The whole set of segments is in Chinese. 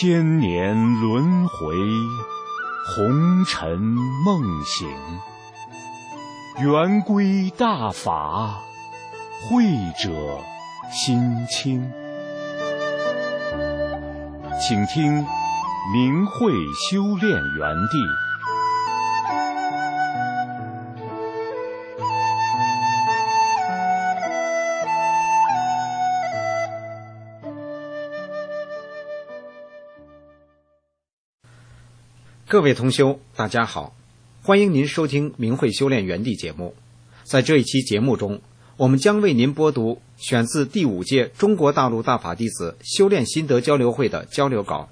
千年轮回，红尘梦醒，圆规大法，慧者心清。请听明慧修炼园地。 各位同修，大家好，欢迎您收听明慧修炼园地节目。在这一期节目中，我们将为您播读选自第5届中国大陆大法弟子修炼心得交流会的交流稿。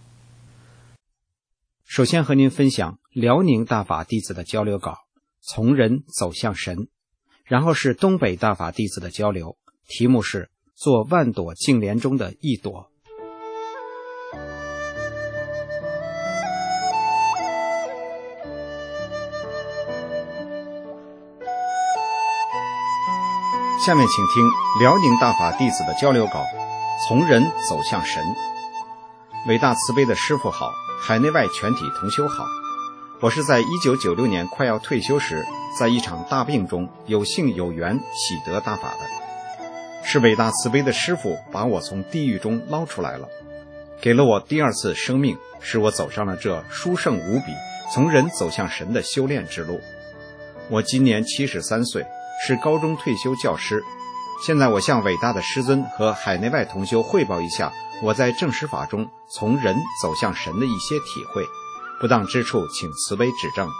首先和您分享辽宁大法弟子的交流稿，从人走向神。然后是东北大法弟子的交流，题目是做万朵净莲中的一朵。下面请听辽宁大法弟子的交流稿，从人走向神。伟大慈悲的师父好，海内外全体同修好。我是在1996年快要退休时，在一场大病中有幸有缘喜得大法的。是伟大慈悲的师父把我从地狱中捞出来了，给了我第二次生命，使我走上了这殊胜无比从人走向神的修炼之路。我今年73岁，是高中退休教师。现在我向伟大的师尊和海内外同修汇报一下我在正实法中从人走向神的一些体会，不当之处请慈悲指正。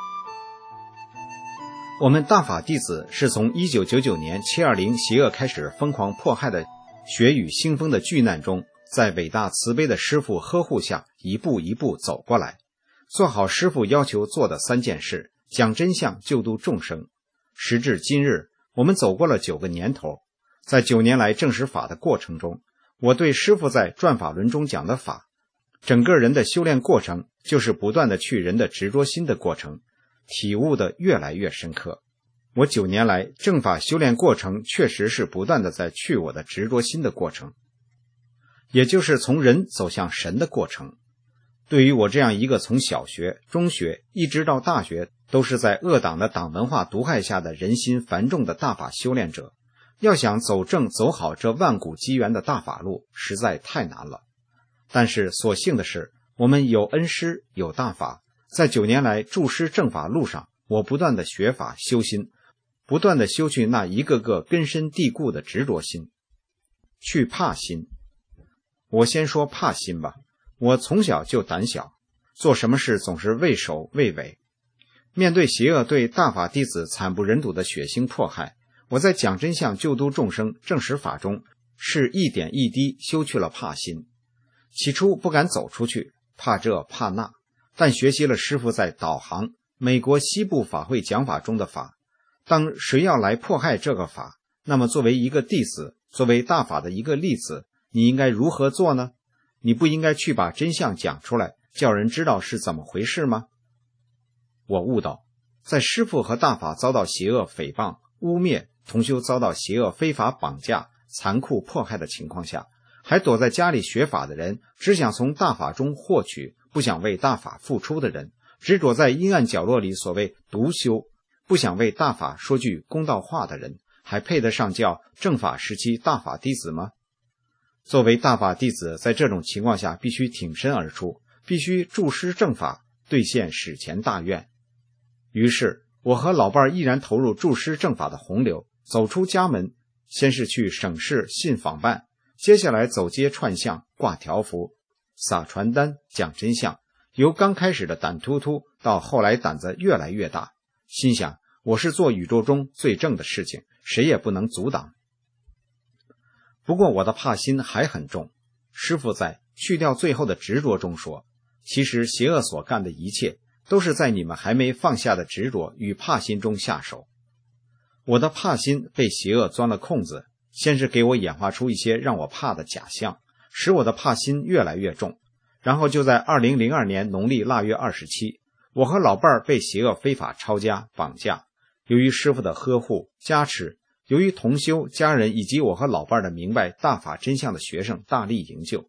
我们大法弟子是从1999年720邪恶开始疯狂迫害的血雨腥风的巨难中，在伟大慈悲的师父呵护下一步一步走过来，做好师父要求做的3件事，讲真相，救度众生。时至今日，我们走过了9个年头。在9年来正实法的过程中，我对师父在转法轮中讲的法，整个人的修炼过程就是不断的去人的执着心的过程，体悟的越来越深刻。我9年来正法修炼过程确实是不断的在去我的执着心的过程，也就是从人走向神的过程。对于我这样一个从小学、中学一直到大学都是在恶党的党文化毒害下的人心繁重的大法修炼者，要想走正走好这万古机缘的大法路实在太难了。但是所幸的是，我们有恩师有大法，在9年来助师正法路上，我不断的学法修心，不断的修去那一个个根深蒂固的执着心，去怕心。我先说怕心吧。我从小就胆小，做什么事总是畏首畏尾。面对邪恶对大法弟子惨不忍睹的血腥迫害，我在讲真相救度众生正实法中是一点一滴修去了怕心。起初不敢走出去，怕这怕那，但学习了师父在导航美国西部法会讲法中的法，当谁要来迫害这个法，那么作为一个弟子，作为大法的一个弟子，你应该如何做呢？你不应该去把真相讲出来，叫人知道是怎么回事吗？我悟到，在师父和大法遭到邪恶诽谤、污蔑，同修遭到邪恶非法绑架、残酷迫害的情况下，还躲在家里学法的人，只想从大法中获取，不想为大法付出的人，执着在阴暗角落里所谓独修，不想为大法说句公道话的人，还配得上叫正法时期大法弟子吗？作为大法弟子，在这种情况下必须挺身而出，必须助师正法，兑现史前大愿。于是我和老伴毅然投入助师正法的洪流，走出家门，先是去省市信访办，接下来走街串巷，挂条幅，撒传单，讲真相，由刚开始的胆突突到后来胆子越来越大，心想我是做宇宙中最正的事情，谁也不能阻挡。不过我的怕心还很重。师父在去掉最后的执着中说，其实邪恶所干的一切都是在你们还没放下的执着与怕心中下手。我的怕心被邪恶钻了空子，先是给我演化出一些让我怕的假象，使我的怕心越来越重。然后就在2002年农历腊月27，我和老伴被邪恶非法抄家绑架。由于师父的呵护加持，由于同修家人以及我和老伴的明白大法真相的学生大力营救，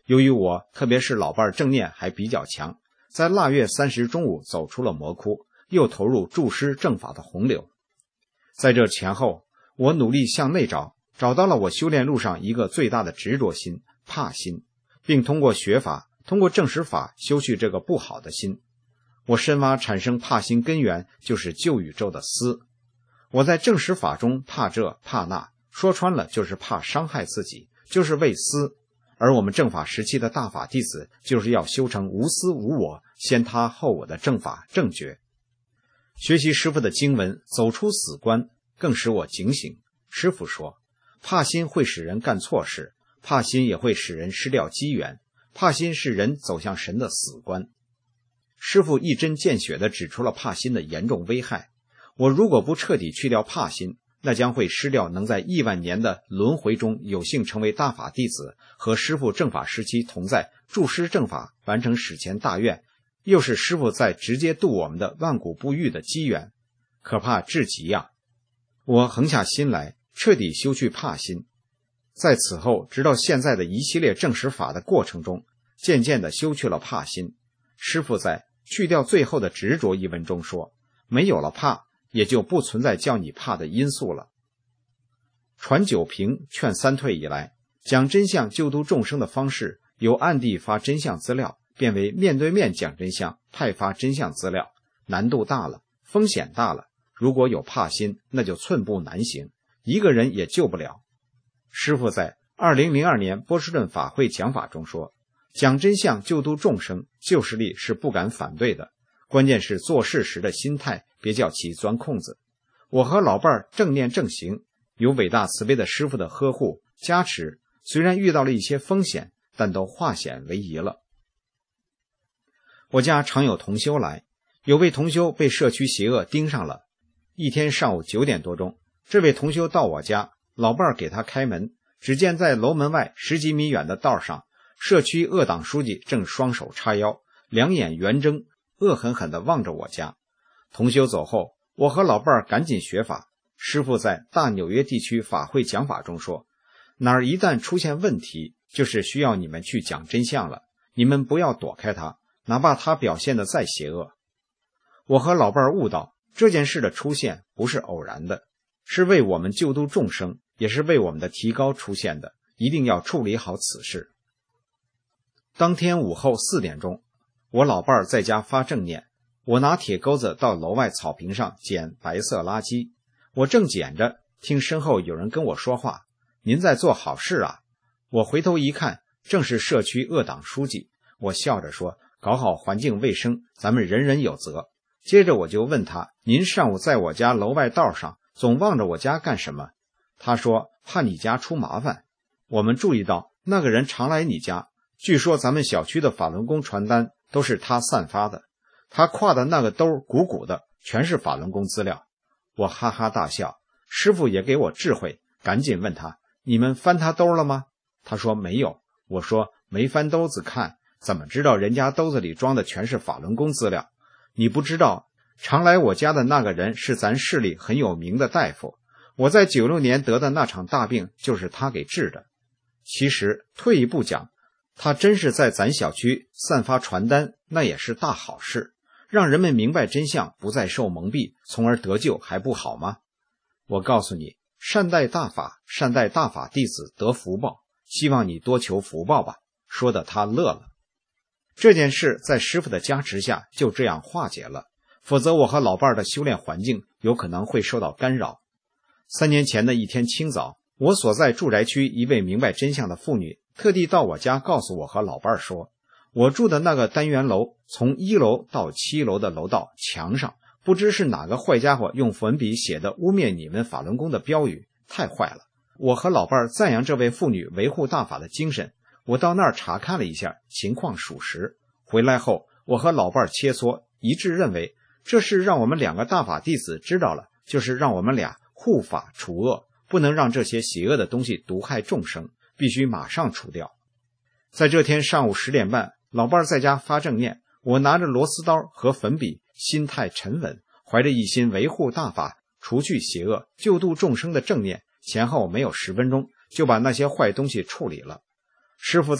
由于我特别是老伴正念还比较强，在腊月30中午走出了魔窟，又投入注师正法的洪流。在这前后，我努力向内找到了我修炼路上一个最大的执着心，怕心，并通过学法，通过正实法修去这个不好的心。我深挖产生怕心根源，就是旧宇宙的私。我在正实法中怕这怕那，说穿了就是怕伤害自己，就是为私。而我们正法时期的大法弟子，就是要修成无私无我，先他后我的正法正觉。学习师父的经文，走出死关，更使我警醒。师父说，怕心会使人干错事，怕心也会使人失掉机缘，怕心是人走向神的死关。师父一针见血地指出了怕心的严重危害。我如果不彻底去掉怕心，那将会失掉能在亿万年的轮回中有幸成为大法弟子，和师父正法时期同在注师正法，完成史前大愿，又是师父在直接度我们的万古不遇的机缘，可怕至极呀！我横下心来，彻底修去怕心。在此后直到现在的一系列正实法的过程中，渐渐地修去了怕心。师父在去掉最后的执着一文中说，没有了怕，也就不存在叫你怕的因素了。传九平劝三退以来，讲真相救度众生的方式，由暗地发真相资料变为面对面讲真相，派发真相资料，难度大了，风险大了。如果有怕心，那就寸步难行，一个人也救不了。师父在2002年波士顿法会讲法中说，讲真相救度众生，旧势力是不敢反对的，关键是做事时的心态，别叫其钻空子。我和老伴正念正行，有伟大慈悲的师父的呵护加持，虽然遇到了一些风险，但都化险为夷了。我家常有同修来，有位同修被社区邪恶盯上了。一天上午9点多钟，这位同修到我家，老伴给他开门，只见在楼门外10几米远的道上，社区恶党书记正双手叉腰，两眼圆睁，恶狠狠地望着我家。同修走后，我和老伴赶紧学法。师父在大纽约地区法会讲法中说，哪儿一旦出现问题，就是需要你们去讲真相了，你们不要躲开他，哪怕他表现得再邪恶。我和老伴悟到，这件事的出现不是偶然的，是为我们救度众生，也是为我们的提高出现的，一定要处理好此事。当天午后4点钟，我老伴在家发正念，我拿铁钩子到楼外草坪上捡白色垃圾。我正捡着，听身后有人跟我说话，您在做好事啊。我回头一看，正是社区恶党书记。我笑着说，搞好环境卫生，咱们人人有责。接着我就问他，您上午在我家楼外道上总望着我家干什么？他说，怕你家出麻烦。我们注意到那个人常来你家，据说咱们小区的法轮功传单都是他散发的，他挎的那个兜鼓鼓的，全是法轮功资料。我哈哈大笑，师父也给我智慧，赶紧问他，你们翻他兜了吗？他说没有。我说没翻兜子看，怎么知道人家兜子里装的全是法轮功资料？你不知道，常来我家的那个人是咱市里很有名的大夫，我在96年得的那场大病就是他给治的。其实退一步讲，他真是在咱小区散发传单，那也是大好事，让人们明白真相，不再受蒙蔽，从而得救，还不好吗？我告诉你，善待大法，善待大法弟子得福报，希望你多求福报吧。说的他乐了。这件事在师父的加持下就这样化解了，否则我和老伴的修炼环境有可能会受到干扰。3年前的一天清早，我所在住宅区一位明白真相的妇女特地到我家告诉我和老伴说，我住的那个单元楼从1楼到7楼的楼道墙上，不知是哪个坏家伙用粉笔写的污蔑你们法轮功的标语，太坏了。我和老伴赞扬这位妇女维护大法的精神，我到那儿查看了一下，情况属实。回来后，我和老伴切磋，一致认为这事让我们2个大法弟子知道了，就是让我们俩护法除恶，不能让这些邪恶的东西毒害众生，必须马上除掉。在这天上午10点半，老伴在家发正念，我拿着螺丝刀和粉笔，心态沉稳，怀着一心维护大法，除去邪恶，救度众生的正念，前后没有10分钟就把那些坏东西处理了。师父在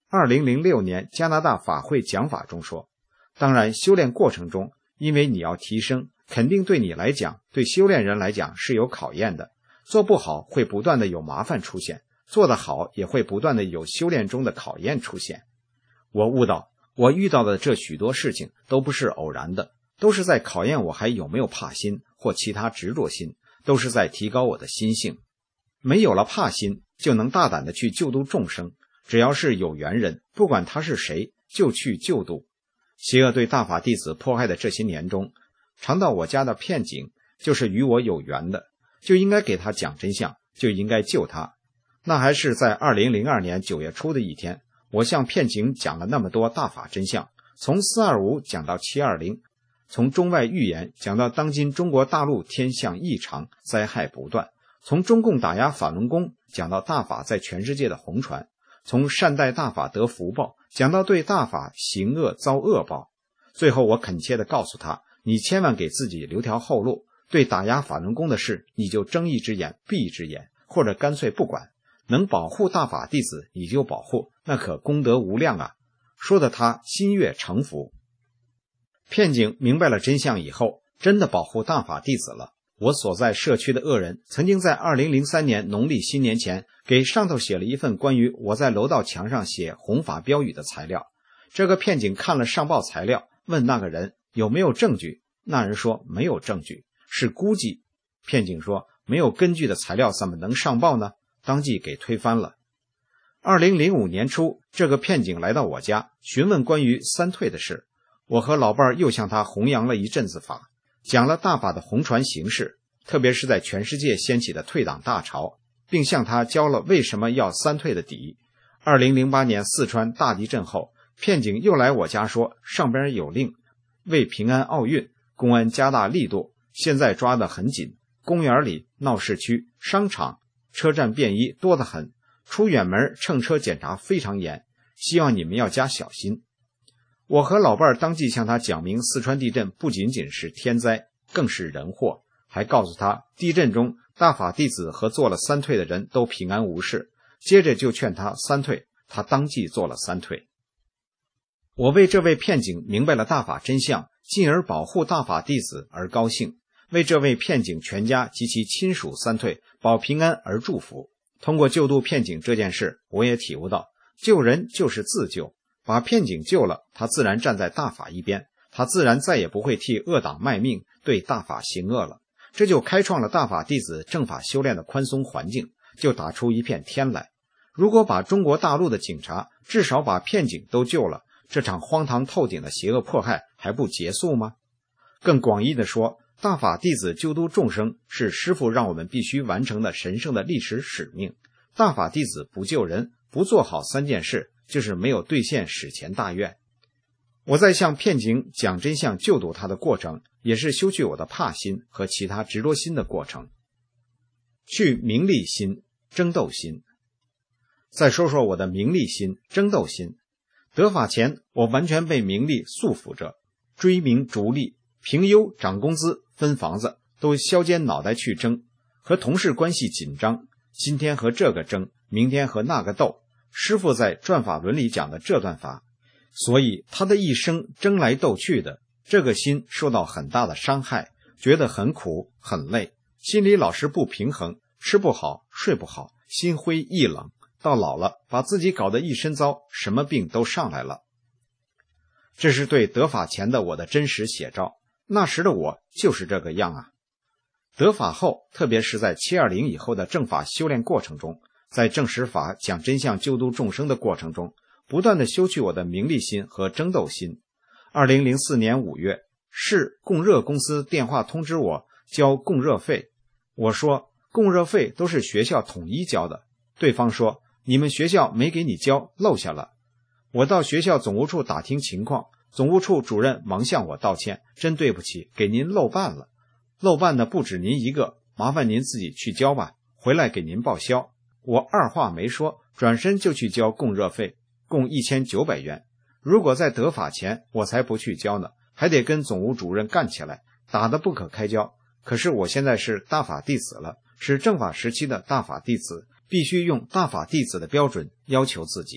2006年加拿大法会讲法中说，当然修炼过程中，因为你要提升，肯定对你来讲，对修炼人来讲是有考验的，做不好会不断的有麻烦出现，做得好也会不断的有修炼中的考验出现。我悟到，我遇到的这许多事情都不是偶然的，都是在考验我还有没有怕心或其他执着心，都是在提高我的心性。没有了怕心，就能大胆的去救度众生，只要是有缘人，不管他是谁，就去救度。邪恶对大法弟子迫害的这些年中，常到我家的骗警就是与我有缘的，就应该给他讲真相，就应该救他。那还是在2002年9月初的一天，我向骗警讲了那么多大法真相，从425讲到720，从中外预言讲到当今中国大陆天象异常，灾害不断，从中共打压法轮功讲到大法在全世界的红传，从善待大法得福报讲到对大法行恶遭恶报。最后我恳切地告诉他，你千万给自己留条后路，对打压法轮功的事你就睁一只眼闭一只眼，或者干脆不管，能保护大法弟子你就保护，那可功德无量啊。说得他心悦诚服。骗警明白了真相以后，真的保护大法弟子了。我所在社区的恶人曾经在2003年农历新年前给上头写了一份关于我在楼道墙上写弘法标语的材料。这个骗警看了上报材料，问那个人有没有证据，那人说没有证据，是估计。骗警说没有根据的材料怎么能上报呢？当即给推翻了。2005年初，这个骗警来到我家询问关于三退的事，我和老伴儿又向他弘扬了一阵子法，讲了大法的红传形式，特别是在全世界掀起的退党大潮，并向他教了为什么要三退的底。2008年四川大地震后，骗警又来我家说上边有令，为平安奥运，公安加大力度，现在抓得很紧，公园里、闹市区、商场、车站便衣多得很，出远门乘车检查非常严，希望你们要加小心。我和老伴儿当即向他讲明四川地震不仅仅是天灾，更是人祸，还告诉他地震中大法弟子和做了三退的人都平安无事，接着就劝他三退，他当即做了三退。我为这位骗警明白了大法真相，进而保护大法弟子而高兴，为这位骗警全家及其亲属三退保平安而祝福。通过救度骗警这件事，我也体悟到救人就是自救，把骗警救了，他自然站在大法一边，他自然再也不会替恶党卖命，对大法行恶了。这就开创了大法弟子正法修炼的宽松环境，就打出一片天来。如果把中国大陆的警察至少把骗警都救了，这场荒唐透顶的邪恶迫害还不结束吗？更广义地说，大法弟子救度众生是师父让我们必须完成的神圣的历史使命。大法弟子不救人，不做好三件事，就是没有兑现史前大愿。我在向骗警讲真相救度他的过程，也是修去我的怕心和其他执着心的过程。去名利心、争斗心。再说说我的名利心、争斗心。得法前，我完全被名利束缚着，追名逐利，评优涨工资分房子都削尖脑袋去争，和同事关系紧张，今天和这个争，明天和那个斗。师父在转法轮里讲的这段法，所以他的一生争来斗去的，这个心受到很大的伤害，觉得很苦很累，心里老是不平衡，吃不好睡不好，心灰意冷，到老了把自己搞得一身糟，什么病都上来了。这是对得法前的我的真实写照，那时的我就是这个样啊。得法后，特别是在720以后的正法修炼过程中，在正实法讲真相救度众生的过程中，不断地修去我的名利心和争斗心。2004年5月，市供热公司电话通知我交供热费，我说供热费都是学校统一交的，对方说你们学校没给你交，漏下了。我到学校总务处打听情况，总务处主任忙向我道歉，真对不起，给您漏办了，漏办的不止您一个，麻烦您自己去交吧，回来给您报销。我二话没说，转身就去交供热费，共1900元。如果在得法前我才不去交呢，还得跟总务主任干起来，打得不可开交。可是我现在是大法弟子了，是正法时期的大法弟子，必须用大法弟子的标准要求自己。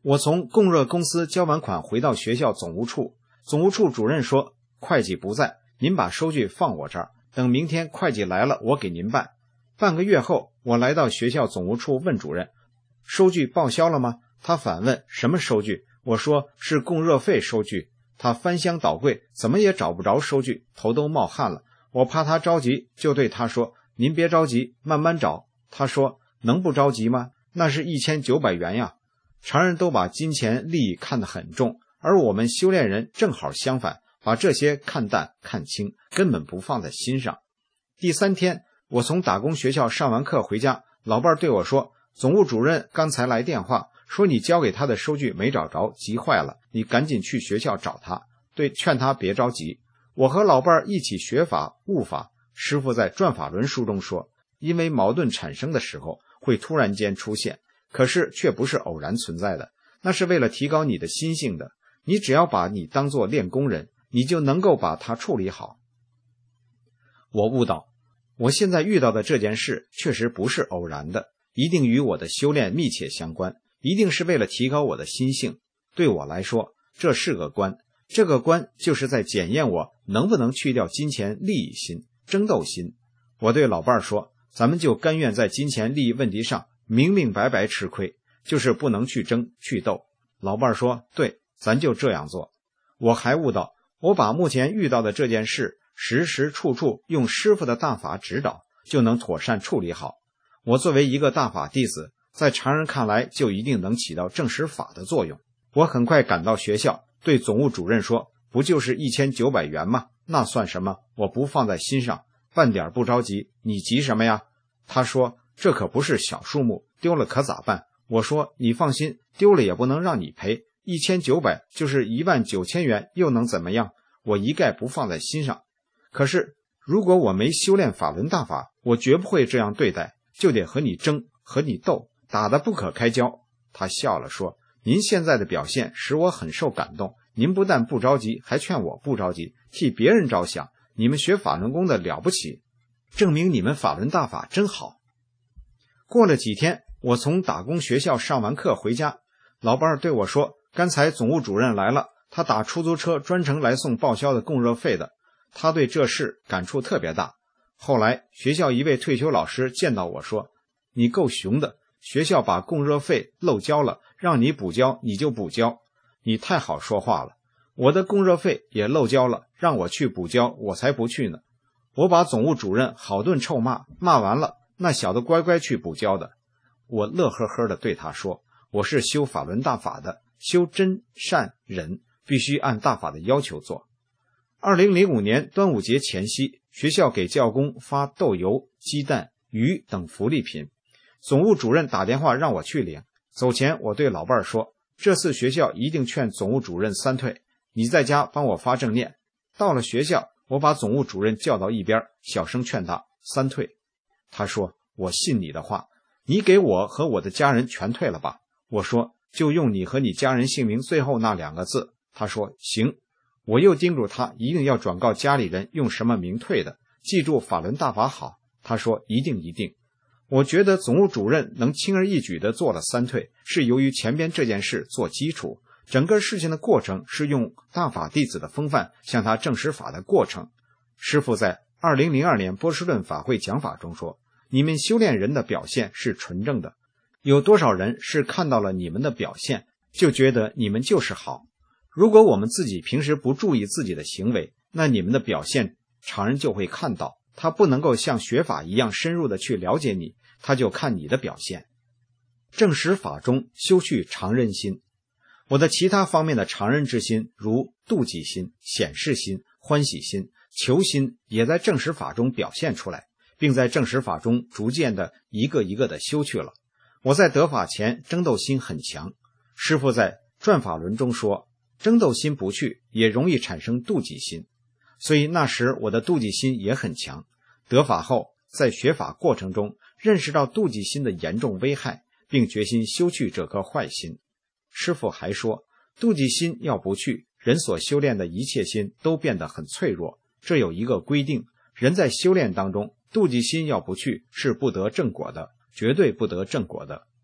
我从供热公司交完款回到学校总务处，总务处主任说，会计不在，您把收据放我这儿，等明天会计来了我给您办。半个月后，我来到学校总务处问主任，收据报销了吗？他反问什么收据？我说是供热费收据。他翻箱倒柜，怎么也找不着收据，头都冒汗了。我怕他着急，就对他说，您别着急，慢慢找。他说，能不着急吗？那是1900元呀。常人都把金钱利益看得很重，而我们修炼人正好相反，把这些看淡看轻，根本不放在心上。第3天，我从打工学校上完课回家，老伴对我说，总务主任刚才来电话，说你交给他的收据没找着，急坏了，你赶紧去学校找他，劝他别着急。我和老伴一起学法悟法，师父在《转法轮》书中说，因为矛盾产生的时候会突然间出现，可是却不是偶然存在的，那是为了提高你的心性的。你只要把你当作练功人，你就能够把它处理好。我悟到，我现在遇到的这件事确实不是偶然的，一定与我的修炼密切相关，一定是为了提高我的心性。对我来说，这是个关，这个关就是在检验我能不能去掉金钱利益心、争斗心。我对老伴说，咱们就甘愿在金钱利益问题上明明白白吃亏，就是不能去争去斗。老伴说，对，咱就这样做。我还悟到，我把目前遇到的这件事时时处处用师父的大法指导，就能妥善处理好。我作为一个大法弟子，在常人看来就一定能起到正实法的作用。我很快赶到学校，对总务主任说，不就是1900元吗？那算什么？我不放在心上，半点不着急，你急什么呀？他说，这可不是小数目，丢了可咋办？我说，你放心，丢了也不能让你赔，1900就是19000元，又能怎么样？我一概不放在心上。可是如果我没修炼法轮大法，我绝不会这样对待，就得和你争，和你斗，打得不可开交。他笑了说，您现在的表现使我很受感动，您不但不着急，还劝我不着急，替别人着想，你们学法轮功的了不起，证明你们法轮大法真好。过了几天，我从打工学校上完课回家，老伴对我说，刚才总务主任来了，他打出租车专程来送报销的供热费的。他对这事感触特别大。后来学校一位退休老师见到我说，你够熊的，学校把供热费漏交了，让你补交你就补交，你太好说话了。我的供热费也漏交了，让我去补交，我才不去呢。我把总务主任好顿臭骂，骂完了，那小子乖乖去补交的。我乐呵呵地对他说，我是修法轮大法的，修真善忍，必须按大法的要求做。2005年端午节前夕，学校给教工发豆油、鸡蛋、鱼等福利品，总务主任打电话让我去领。走前我对老伴说，这次学校一定劝总务主任3退，你在家帮我发正念。到了学校，我把总务主任叫到一边，小声劝他3退。他说，我信你的话，你给我和我的家人全退了吧。我说，就用你和你家人姓名最后那2个字。他说，行。我又叮嘱他一定要转告家里人用什么名退的，记住法轮大法好。他说，一定一定。我觉得总务主任能轻而易举地做了3退，是由于前边这件事做基础，整个事情的过程是用大法弟子的风范向他证实法的过程。师父在2002年波士顿法会讲法中说，你们修炼人的表现是纯正的，有多少人是看到了你们的表现，就觉得你们就是好。如果我们自己平时不注意自己的行为，那你们的表现常人就会看到，他不能够像学法一样深入的去了解你，他就看你的表现。正实法中修去常人心，我的其他方面的常人之心，如妒忌心、显示心、欢喜心、求心，也在正实法中表现出来，并在正实法中逐渐的一个一个的修去了。我在得法前争斗心很强，师父在转法轮中说，争斗心不去，也容易产生妒忌心，所以那时我的妒忌心也很强。得法后，在学法过程中认识到妒忌心的严重危害，并决心修去这颗坏心。师父还说，妒忌心要不去，人所修炼的一切心都变得很脆弱。这有一个规定，人在修炼当中，妒忌心要不去，是不得正果的，绝对不得正果的。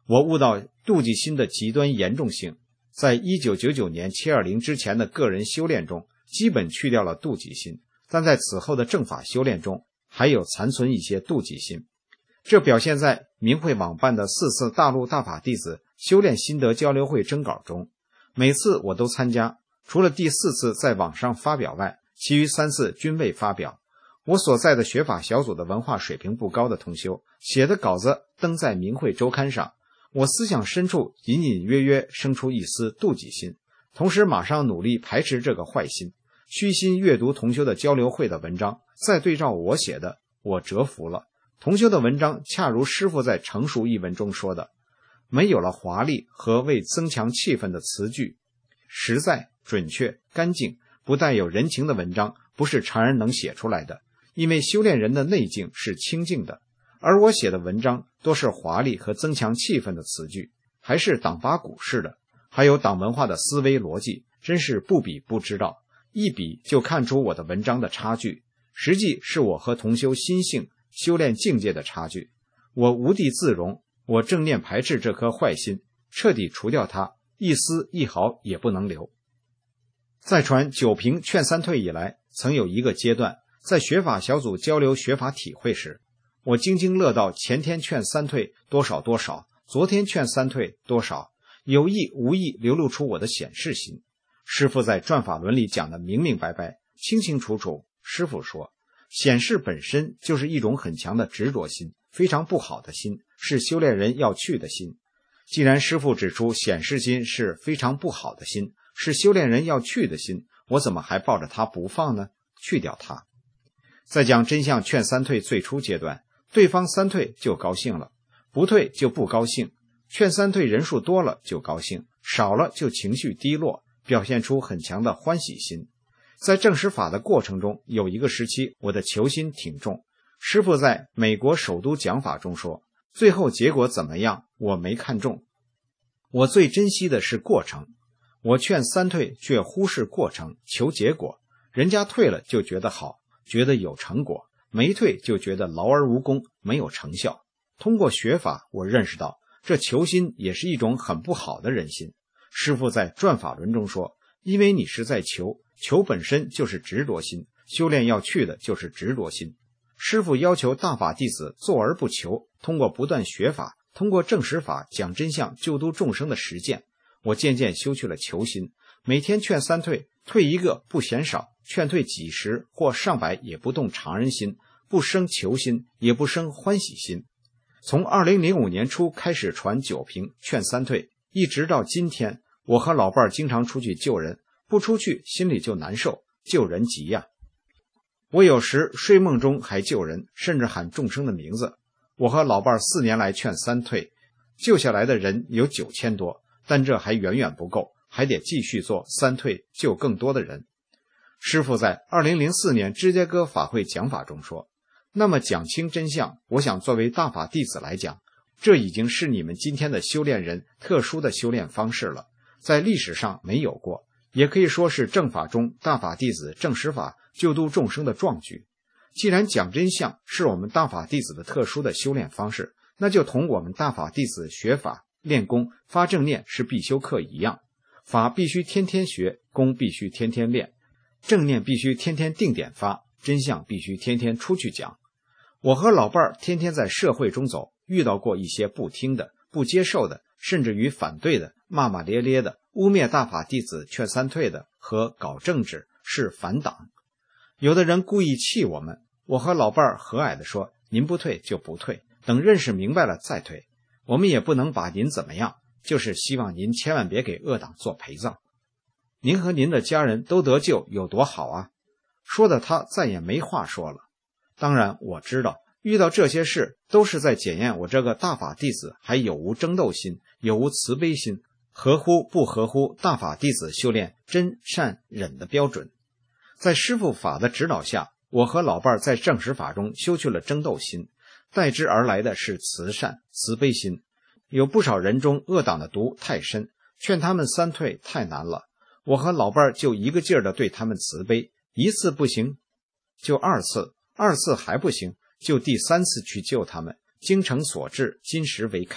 我悟到妒忌心的极端严重性，在1999年720之前的个人修炼中基本去掉了妒忌心，但在此后的正法修炼中还有残存一些妒忌心。这表现在明慧网办的4次大陆大法弟子修炼心得交流会征稿中，每次我都参加，除了第4次在网上发表外，其余3次均未发表。我所在的学法小组的文化水平不高的同修写的稿子登在明慧周刊上，我思想深处隐隐约约生出一丝妒忌心，同时马上努力排斥这个坏心，虚心阅读同修的交流会的文章，再对照我写的，我折服了。同修的文章恰如师父在成熟一文中说的，没有了华丽和为增强气氛的词句，实在、准确、干净，不带有人情的文章不是常人能写出来的，因为修炼人的内境是清净的，而我写的文章多是华丽和增强气氛的词句，还是党八股式的，还有党文化的思维逻辑，真是不比不知道，一比就看出我的文章的差距，实际是我和同修心性修炼境界的差距。我无地自容，我正念排斥这颗坏心，彻底除掉它，一丝一毫也不能留。在传九平劝三退以来，曾有一个阶段，在学法小组交流学法体会时，我津津乐道前天劝三退多少多少，昨天劝三退多少，有意无意流露出我的显示心。师父在转法轮里讲得明明白白，清清楚楚。师父说，显示本身就是一种很强的执着心，非常不好的心，是修炼人要去的心。既然师父指出显示心是非常不好的心，是修炼人要去的心，我怎么还抱着它不放呢？去掉它。在讲真相劝三退最初阶段，对方三退就高兴了，不退就不高兴，劝三退人数多了就高兴，少了就情绪低落，表现出很强的欢喜心。在证实法的过程中，有一个时期我的求心挺重，师父在美国首都讲法中说，最后结果怎么样我没看重，我最珍惜的是过程。我劝三退却忽视过程，求结果，人家退了就觉得好，觉得有成果，没退就觉得劳而无功，没有成效。通过学法，我认识到这求心也是一种很不好的人心。师父在转法轮中说，因为你是在求，求本身就是执着心，修炼要去的就是执着心。师父要求大法弟子坐而不求，通过不断学法，通过证实法讲真相救度众生的实践，我渐渐修去了求心，每天劝三退，退一个不嫌少，劝退几十或上百也不动常人心，不生求心，也不生欢喜心。从2005年初开始传九平劝三退，一直到今天，我和老伴经常出去救人，不出去心里就难受，救人急呀。我有时睡梦中还救人，甚至喊众生的名字。我和老伴4年来劝三退，救下来的人有9000多，但这还远远不够，还得继续做三退，救更多的人。师父在2004年芝加哥法会讲法中说，那么讲清真相，我想作为大法弟子来讲，这已经是你们今天的修炼人特殊的修炼方式了，在历史上没有过，也可以说是正法中大法弟子证实法救度众生的壮举。既然讲真相是我们大法弟子的特殊的修炼方式，那就同我们大法弟子学法练功发正念是必修课一样，法必须天天学，功必须天天练，正念必须天天定点发，真相必须天天出去讲。我和老伴儿天天在社会中走，遇到过一些不听的、不接受的，甚至于反对的、骂骂咧咧的、污蔑大法弟子劝三退的和搞政治是反党。有的人故意气我们，我和老伴儿和蔼地说，您不退就不退，等认识明白了再退，我们也不能把您怎么样，就是希望您千万别给恶党做陪葬。您和您的家人都得救有多好啊，说的他再也没话说了。当然我知道遇到这些事都是在检验我这个大法弟子还有无争斗心，有无慈悲心，合乎不合乎大法弟子修炼真善忍的标准。在师父法的指导下，我和老伴在正实法中修去了争斗心，代之而来的是慈善慈悲心。有不少人中恶党的毒太深，劝他们三退太难了，我和老伴就一个劲儿地对他们慈悲，一次不行就2次，2次还不行就第3次去救他们，精诚所至，金石为开，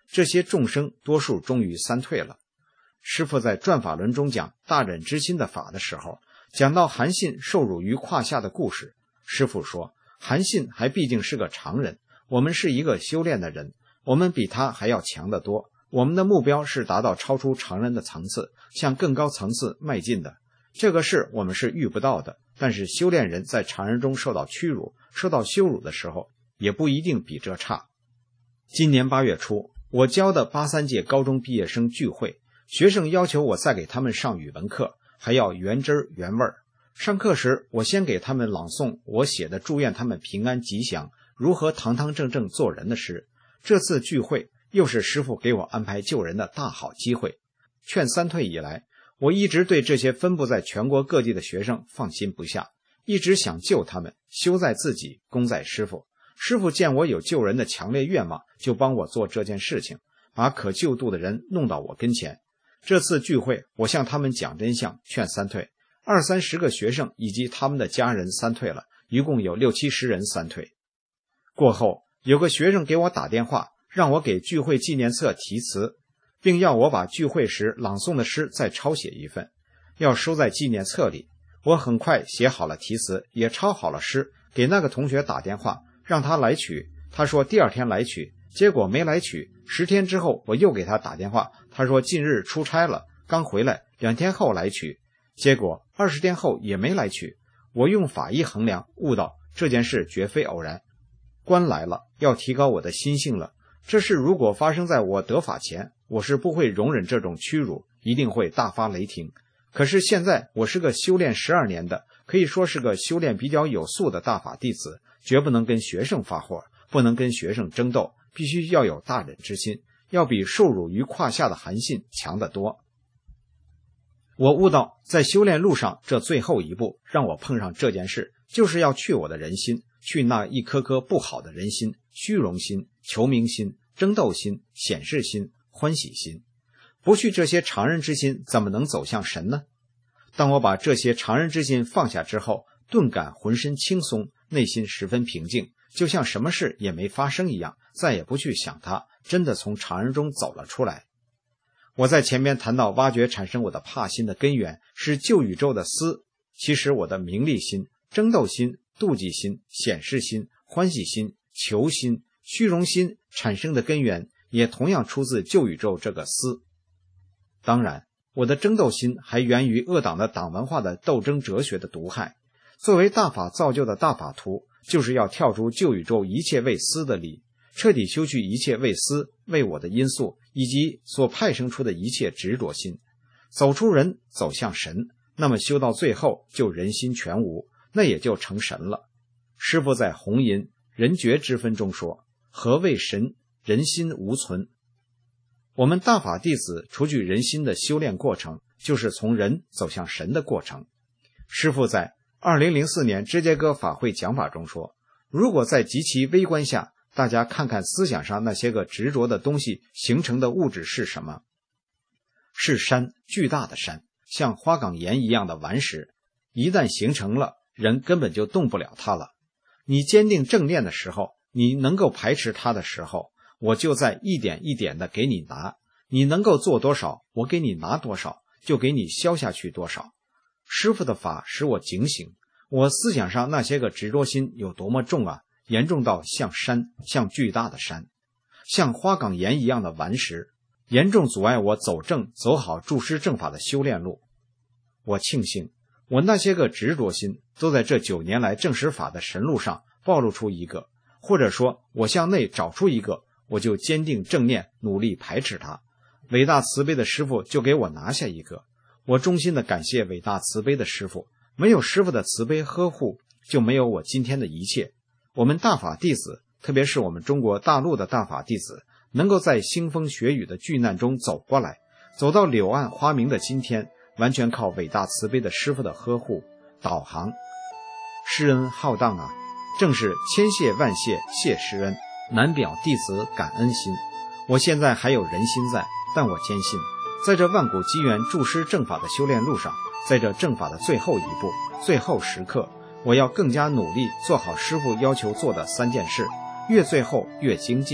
这些众生多数终于三退了。师父在转法轮中讲大忍之心的法的时候，讲到韩信受辱于胯下的故事，师父说韩信还毕竟是个常人，我们是一个修炼的人，我们比他还要强得多，我们的目标是达到超出常人的层次，向更高层次迈进的。这个事我们是遇不到的，但是修炼人在常人中受到屈辱、受到羞辱的时候，也不一定比这差。今年8月初，我教的83届高中毕业生聚会，学生要求我再给他们上语文课，还要原汁原味。上课时，我先给他们朗诵我写的祝愿他们平安吉祥、如何堂堂正正做人的诗。这次聚会又是师父给我安排救人的大好机会。劝三退以来，我一直对这些分布在全国各地的学生放心不下，一直想救他们，修在自己，功在师父。师父见我有救人的强烈愿望，就帮我做这件事情，把可救度的人弄到我跟前。这次聚会，我向他们讲真相，劝三退，20-30个学生以及他们的家人三退了，一共有60-70人三退。过后，有个学生给我打电话，让我给聚会纪念册题词，并要我把聚会时朗诵的诗再抄写一份，要收在纪念册里。我很快写好了题词，也抄好了诗，给那个同学打电话，让他来取。他说第2天来取，结果没来取。10天之后，我又给他打电话，他说近日出差了，刚回来，2天后来取。结果20天后也没来取。我用法医衡量，悟到这件事绝非偶然，官来了，要提高我的心性了。这事如果发生在我得法前，我是不会容忍这种屈辱，一定会大发雷霆。可是现在我是个修炼12年的，可以说是个修炼比较有素的大法弟子，绝不能跟学生发火，不能跟学生争斗，必须要有大忍之心，要比受辱于胯下的韩信强得多。我悟到在修炼路上这最后一步，让我碰上这件事，就是要去我的人心，去那一颗颗不好的人心，虚荣心、求名心、争斗心、显示心、欢喜心。不去这些常人之心，怎么能走向神呢？当我把这些常人之心放下之后，顿感浑身轻松，内心十分平静，就像什么事也没发生一样，再也不去想它，真的从常人中走了出来。我在前面谈到挖掘产生我的怕心的根源是旧宇宙的私，其实我的名利心、争斗心、妒忌心、显示心、欢喜心、求心、虚荣心产生的根源也同样出自旧宇宙这个私。当然，我的争斗心还源于恶党的党文化的斗争哲学的毒害。作为大法造就的大法徒，就是要跳出旧宇宙一切为私的理，彻底修去一切为私、为我的因素，以及所派生出的一切执着心，走出人，走向神。那么修到最后，就人心全无，那也就成神了。师父在弘淫人觉之分中说，何谓神？人心无存。我们大法弟子除去人心的修炼过程，就是从人走向神的过程。师父在2004年芝加哥法会讲法中说，如果在极其微观下，大家看看思想上那些个执着的东西形成的物质是什么？是山，巨大的山，像花岗岩一样的顽石，一旦形成了，人根本就动不了它了。你坚定正念的时候，你能够排斥它的时候，我就在一点一点的给你拿，你能够做多少，我给你拿多少，就给你消下去多少。师父的法使我警醒，我思想上那些个执着心有多么重啊，严重到像山，像巨大的山，像花岗岩一样的顽石，严重阻碍我走正走好注师正法的修炼路。我庆幸我那些个执着心都在这9年来证实法的神路上暴露出一个，或者说我向内找出一个，我就坚定正念，努力排斥它。伟大慈悲的师父就给我拿下一个。我衷心的感谢伟大慈悲的师父，没有师父的慈悲呵护，就没有我今天的一切。我们大法弟子，特别是我们中国大陆的大法弟子，能够在腥风血雨的巨难中走过来，走到柳暗花明的今天，完全靠伟大慈悲的师父的呵护导航。师恩浩荡啊，正是千谢万谢谢师恩，难表弟子感恩心。我现在还有人心在，但我坚信在这万古机缘注师正法的修炼路上，在这正法的最后一步、最后时刻，我要更加努力做好师父要求做的3件事，越最后越精进，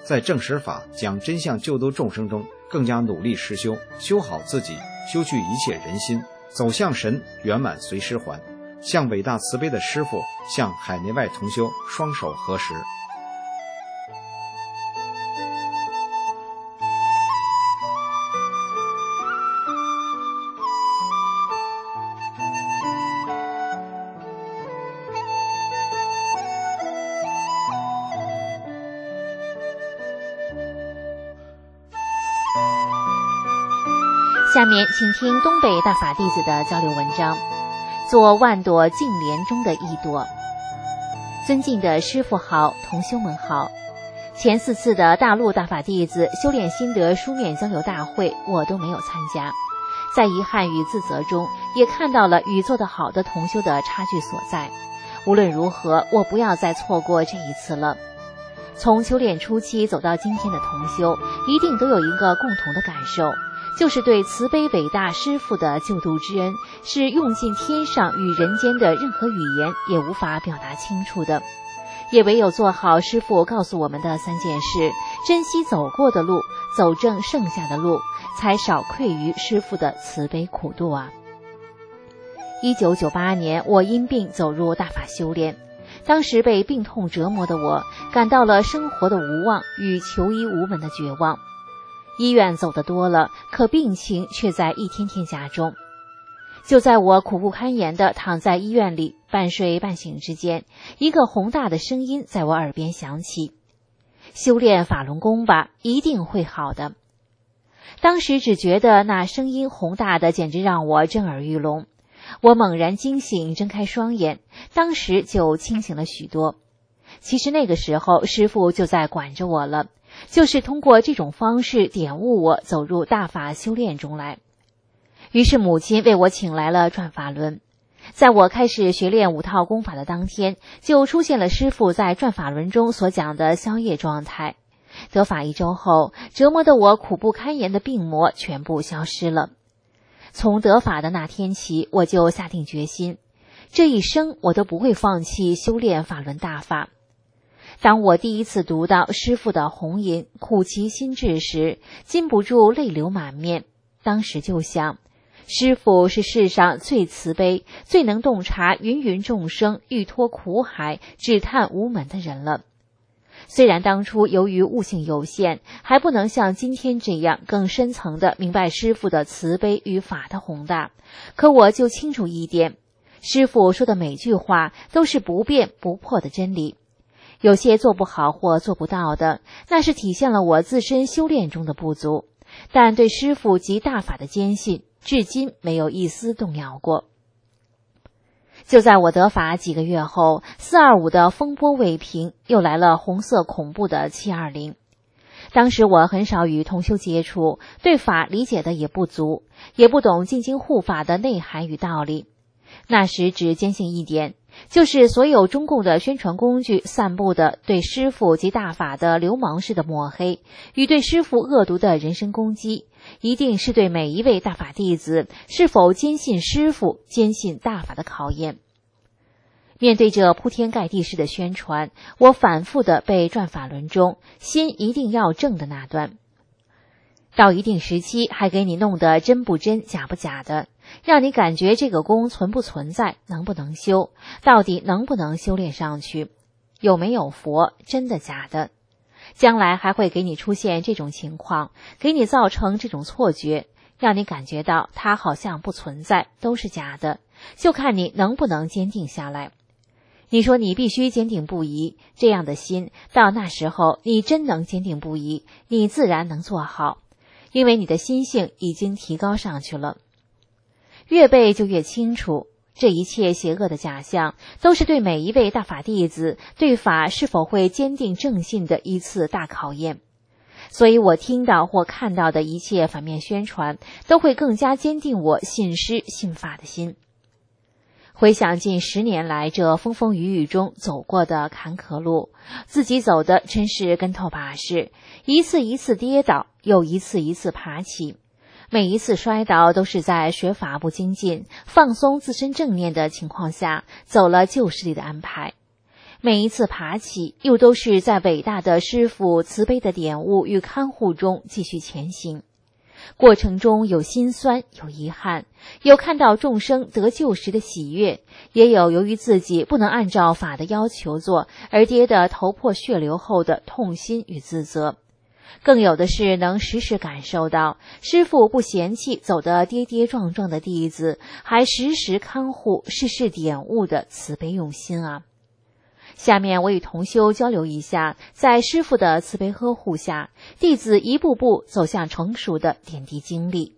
在正实法讲真相救度众生中，更加努力实修，修好自己，修去一切人心，走向神圆满随师还，向伟大慈悲的师父，向海内外同修双手合十。 下面请听东北大法弟子的交流文章，做万朵净莲中的一朵。尊敬的师父好，同修们好。前4次的大陆大法弟子修炼心得书面交流大会我都没有参加，在遗憾与自责中也看到了与做得好的同修的差距所在。无论如何，我不要再错过这一次了。从修炼初期走到今天的同修，一定都有一个共同的感受，就是对慈悲伟大师父的救度之恩，是用尽天上与人间的任何语言也无法表达清楚的。也唯有做好师父告诉我们的3件事，珍惜走过的路，走正剩下的路，才少愧于师父的慈悲苦度啊。1998年，我因病走入大法修炼。当时被病痛折磨的我，感到了生活的无望与求医无门的绝望。医院走得多了，可病情却在一天天加重。就在我苦不堪言地躺在医院里，半睡半醒之间，一个宏大的声音在我耳边响起：修炼法轮功吧，一定会好的。当时只觉得那声音宏大的简直让我震耳欲聋。我猛然惊醒，睁开双眼，当时就清醒了许多。其实那个时候师父就在管着我了，就是通过这种方式点悟我走入大法修炼中来。于是母亲为我请来了转法轮。在我开始学练5套功法的当天，就出现了师父在转法轮中所讲的消业状态。得法1周后，折磨得我苦不堪言的病魔全部消失了。从得法的那天起，我就下定决心，这一生我都不会放弃修炼法轮大法。当我第一次读到师父的红吟苦其心志时，禁不住泪流满面。当时就想，师父是世上最慈悲、最能洞察芸芸众生欲脱苦海、只叹无门的人了。虽然当初由于悟性有限，还不能像今天这样更深层地明白师父的慈悲与法的宏大，可我就清楚一点，师父说的每句话都是不变不破的真理。有些做不好或做不到的，那是体现了我自身修炼中的不足，但对师父及大法的坚信，至今没有一丝动摇过。就在我得法几个月后，425的风波未平，又来了红色恐怖的720。当时我很少与同修接触，对法理解的也不足，也不懂进京护法的内涵与道理。那时只坚信一点，就是所有中共的宣传工具散布的对师父及大法的流氓式的抹黑，与对师父恶毒的人身攻击，一定是对每一位大法弟子是否坚信师父、坚信大法的考验。面对这铺天盖地式的宣传，我反复地被转法轮中心一定要正的那段。到一定时期还给你弄得真不真假不假的，让你感觉这个功存不存在，能不能修，到底能不能修炼上去，有没有佛，真的假的。将来还会给你出现这种情况，给你造成这种错觉，让你感觉到它好像不存在，都是假的，就看你能不能坚定下来。你说你必须坚定不移，这样的心到那时候你真能坚定不移，你自然能做好，因为你的心性已经提高上去了。越背就越清楚，这一切邪恶的假象都是对每一位大法弟子对法是否会坚定正信的一次大考验。所以我听到或看到的一切反面宣传，都会更加坚定我信师信法的心。回想近10年来这风风雨雨中走过的坎坷路，自己走的真是跟头把式，一次一次跌倒，又一次一次爬起。每一次摔倒都是在学法不精进、放松自身正念的情况下走了旧势力的安排。 每一次爬起，又都是在伟大的师父慈悲的点悟与看护中继续前行。过程中有心酸，有遗憾，有看到众生得救时的喜悦，也有由于自己不能按照法的要求做而跌得头破血流后的痛心与自责。更有的是能时时感受到师父不嫌弃走得跌跌撞撞的弟子，还时时看护，事事点悟的慈悲用心啊。下面我与同修交流一下，在师父的慈悲呵护下，弟子一步步走向成熟的点滴经历。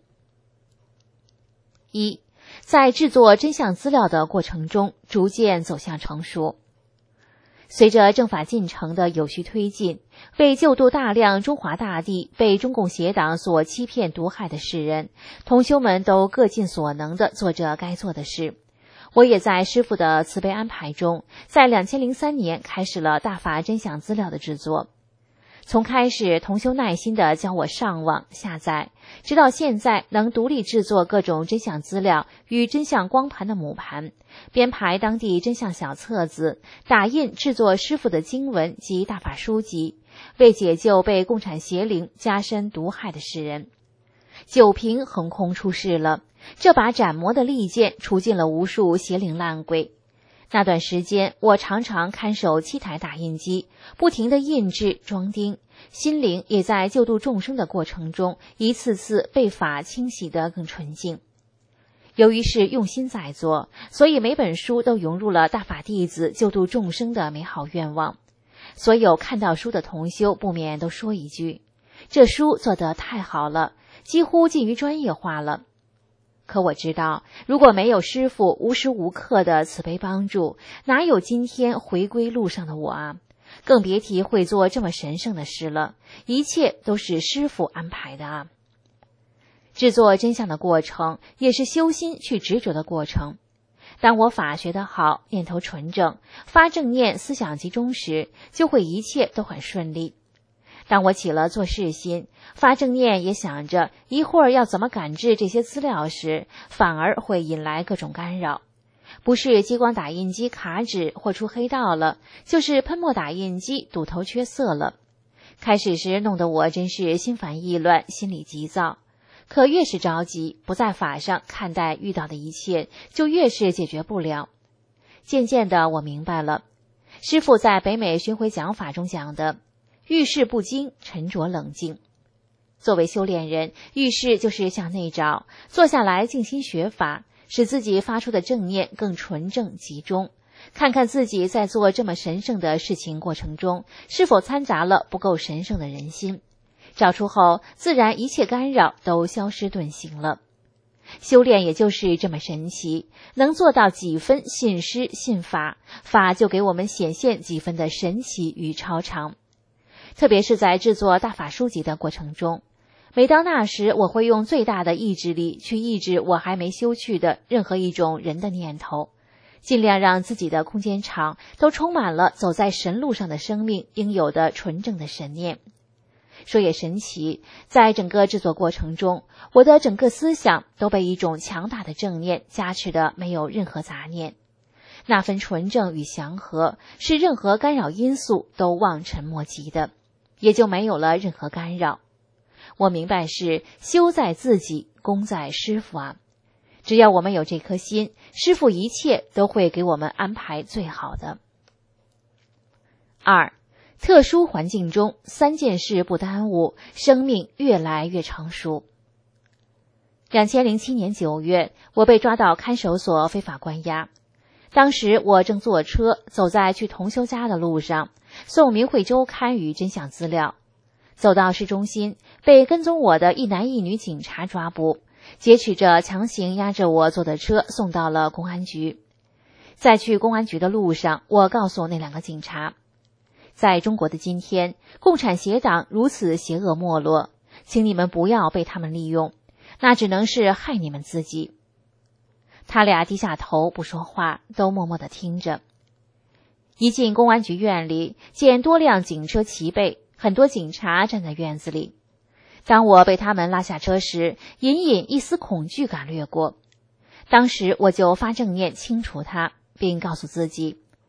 一，在制作真相资料的过程中，逐渐走向成熟。随着正法进程的有序推进，为救度大量中华大地被中共邪党所欺骗毒害的世人，同修们都各尽所能地做着该做的事。我也在师父的慈悲安排中，在2003年开始了大法真相资料的制作。从开始同修耐心地教我上网下载，直到现在能独立制作各种真相资料与真相光盘的母盘，编排当地真相小册子，打印制作师父的经文及大法书籍，为解救被共产邪灵加深毒害的世人。九平横空出世了，这把斩魔的利剑除尽了无数邪灵烂鬼。那段时间，我常常看守7台打印机，不停地印制装订，心灵也在救度众生的过程中一次次被法清洗得更纯净。由于是用心在做，所以每本书都融入了大法弟子救度众生的美好愿望。所有看到书的同修不免都说一句，这书做得太好了，几乎近于专业化了。可我知道，如果没有师父无时无刻的慈悲帮助，哪有今天回归路上的我啊？更别提会做这么神圣的事了，一切都是师父安排的啊。制作真相的过程，也是修心去执着的过程。当我法学得好，念头纯正，发正念，思想集中时，就会一切都很顺利。当我起了做事心，发正念也想着一会儿要怎么感知这些资料时，反而会引来各种干扰。不是激光打印机卡纸或出黑道了，就是喷墨打印机堵头缺色了。开始时弄得我真是心烦意乱，心里急躁。可越是着急，不在法上看待遇到的一切，就越是解决不了。渐渐的我明白了，师父在北美巡回讲法中讲的遇事不惊，沉着冷静。作为修炼人，遇事就是向内找，坐下来静心学法，使自己发出的正念更纯正集中，看看自己在做这么神圣的事情过程中，是否掺杂了不够神圣的人心。找出后，自然一切干扰都消失遁形了。修炼也就是这么神奇，能做到几分信师信法，法就给我们显现几分的神奇与超常。特别是在制作大法书籍的过程中，每当那时，我会用最大的意志力去抑制我还没修去的任何一种人的念头，尽量让自己的空间场都充满了走在神路上的生命应有的纯正的神念。说也神奇，在整个制作过程中，我的整个思想都被一种强大的正念加持的没有任何杂念。那份纯正与祥和，是任何干扰因素都望尘莫及的，也就没有了任何干扰。我明白是修在自己，功在师父啊。只要我们有这颗心，师父一切都会给我们安排最好的。2. 特殊环境中3件事不耽误，生命越来越成熟。2007年9月，我被抓到看守所非法关押。当时我正坐车走在去同修家的路上，送明慧周刊与真相资料。走到市中心，被跟踪我的一男一女警察抓捕，劫持着强行押着我坐的车送到了公安局。在去公安局的路上，我告诉那2个警察，在中国的今天，共产邪党如此邪恶没落，请你们不要被他们利用，那只能是害你们自己。他俩低下头不说话，都默默地听着。一进公安局院里，见多辆警车齐备，很多警察站在院子里。当我被他们拉下车时，隐隐一丝恐惧感掠过。当时我就发正念清除它，并告诉自己，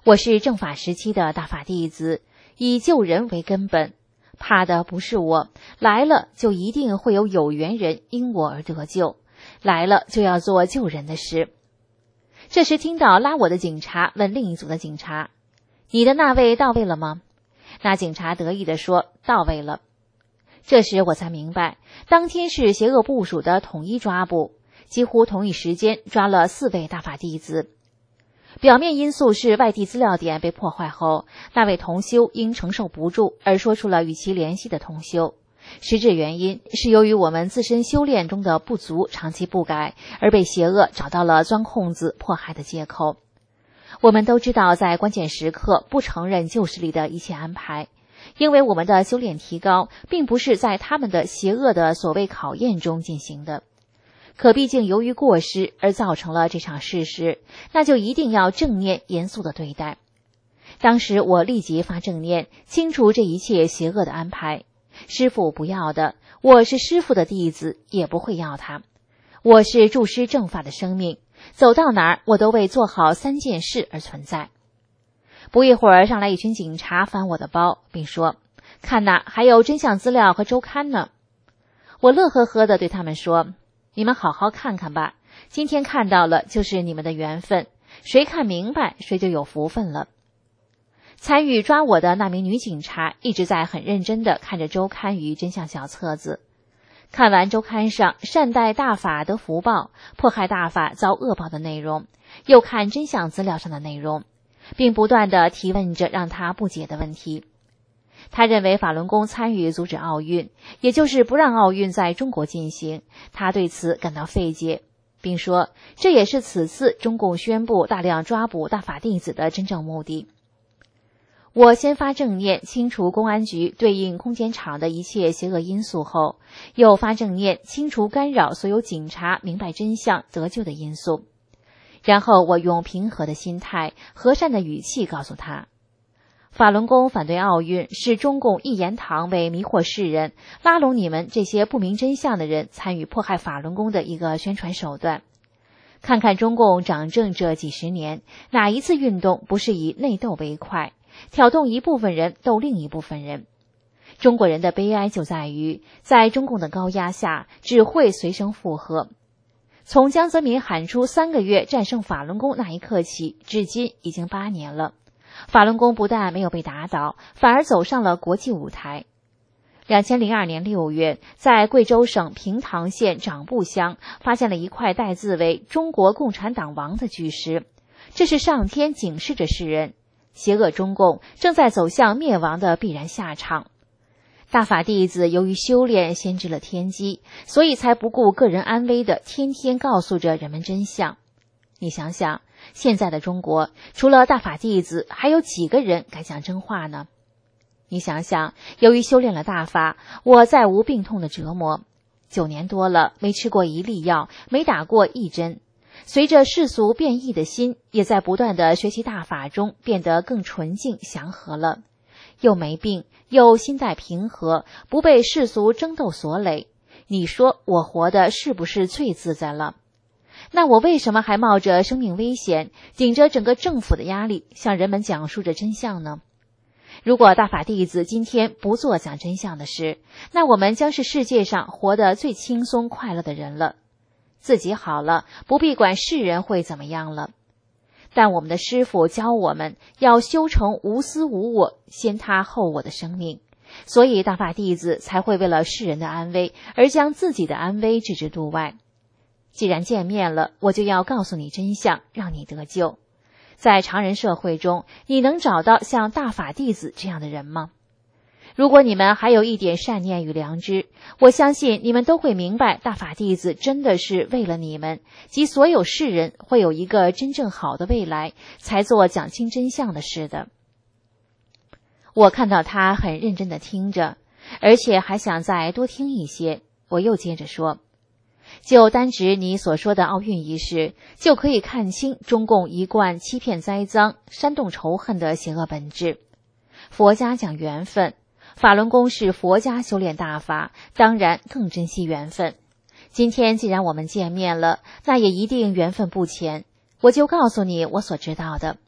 我是正法时期的大法弟子，以救人为根本，怕的不是我，来了就一定会有缘人因我而得救，来了就要做救人的事。这时听到拉我的警察问另一组的警察，你的那位到位了吗？那警察得意地说，到位了。这时我才明白，当天是邪恶部署的统一抓捕，几乎同一时间抓了4位大法弟子。表面因素是外地资料点被破坏后，那位同修因承受不住而说出了与其联系的同修，实质原因是由于我们自身修炼中的不足长期不改，而被邪恶找到了钻空子迫害的借口。我们都知道，在关键时刻不承认旧势力的一切安排，因为我们的修炼提高并不是在他们的邪恶的所谓考验中进行的，可毕竟由于过失而造成了这场事实，那就一定要正念严肃的对待。当时我立即发正念，清除这一切邪恶的安排。师父不要的，我是师父的弟子，也不会要他。我是助师正法的生命，走到哪儿我都为做好3件事而存在。不一会儿，上来一群警察翻我的包，并说，看哪，还有真相资料和周刊呢。我乐呵呵地对他们说，你们好好看看吧，今天看到了就是你们的缘分，谁看明白谁就有福分了。参与抓我的那名女警察一直在很认真地看着周刊与真相小册子，看完周刊上善待大法得福报，迫害大法遭恶报的内容，又看真相资料上的内容，并不断地提问着让他不解的问题。他认为法轮功参与阻止奥运，也就是不让奥运在中国进行，他对此感到费解，并说这也是此次中共宣布大量抓捕大法弟子的真正目的。我先发正念清除公安局对应空间场的一切邪恶因素后，又发正念清除干扰所有警察明白真相得救的因素。然后我用平和的心态、和善的语气告诉他，法轮功反对奥运是中共一言堂为迷惑世人，拉拢你们这些不明真相的人参与迫害法轮功的一个宣传手段。看看中共掌政这几十年，哪一次运动不是以内斗为快，挑动一部分人斗另一部分人？中国人的悲哀就在于，在中共的高压下，只会随声附和。从江泽民喊出3个月战胜法轮功那一刻起，至今已经8年了。法轮功不但没有被打倒，反而走上了国际舞台。2002年6月，在贵州省平塘县长布乡发现了一块带字为“中国共产党亡”的巨石，这是上天警示着世人，邪恶中共正在走向灭亡的必然下场。大法弟子由于修炼先知了天机，所以才不顾个人安危的天天告诉着人们真相。你想想，现在的中国除了大法弟子，还有几个人敢讲真话呢？你想想，由于修炼了大法，我再无病痛的折磨，9年多了，没吃过1粒药，没打过1针。随着世俗变异的心，也在不断的学习大法中变得更纯净祥和了，又没病，又心态平和，不被世俗争斗所累。你说我活的是不是最自在了？那我为什么还冒着生命危险，顶着整个政府的压力，向人们讲述着真相呢？如果大法弟子今天不做讲真相的事，那我们将是世界上活得最轻松快乐的人了。自己好了，不必管世人会怎么样了。但我们的师父教我们要修成无私无我、先他后我的生命，所以大法弟子才会为了世人的安危而将自己的安危置之度外。既然见面了，我就要告诉你真相，让你得救。在常人社会中，你能找到像大法弟子这样的人吗？如果你们还有一点善念与良知，我相信你们都会明白，大法弟子真的是为了你们及所有世人会有一个真正好的未来，才做讲清真相的事的。我看到他很认真地听着，而且还想再多听一些。我又接着说，就单指你所说的奥运一事，就可以看清中共一贯欺骗栽赃、煽动仇恨的邪恶本质。佛家讲缘分，法轮功是佛家修炼大法，当然更珍惜缘分。今天既然我们见面了，那也一定缘分不浅。我就告诉你我所知道的。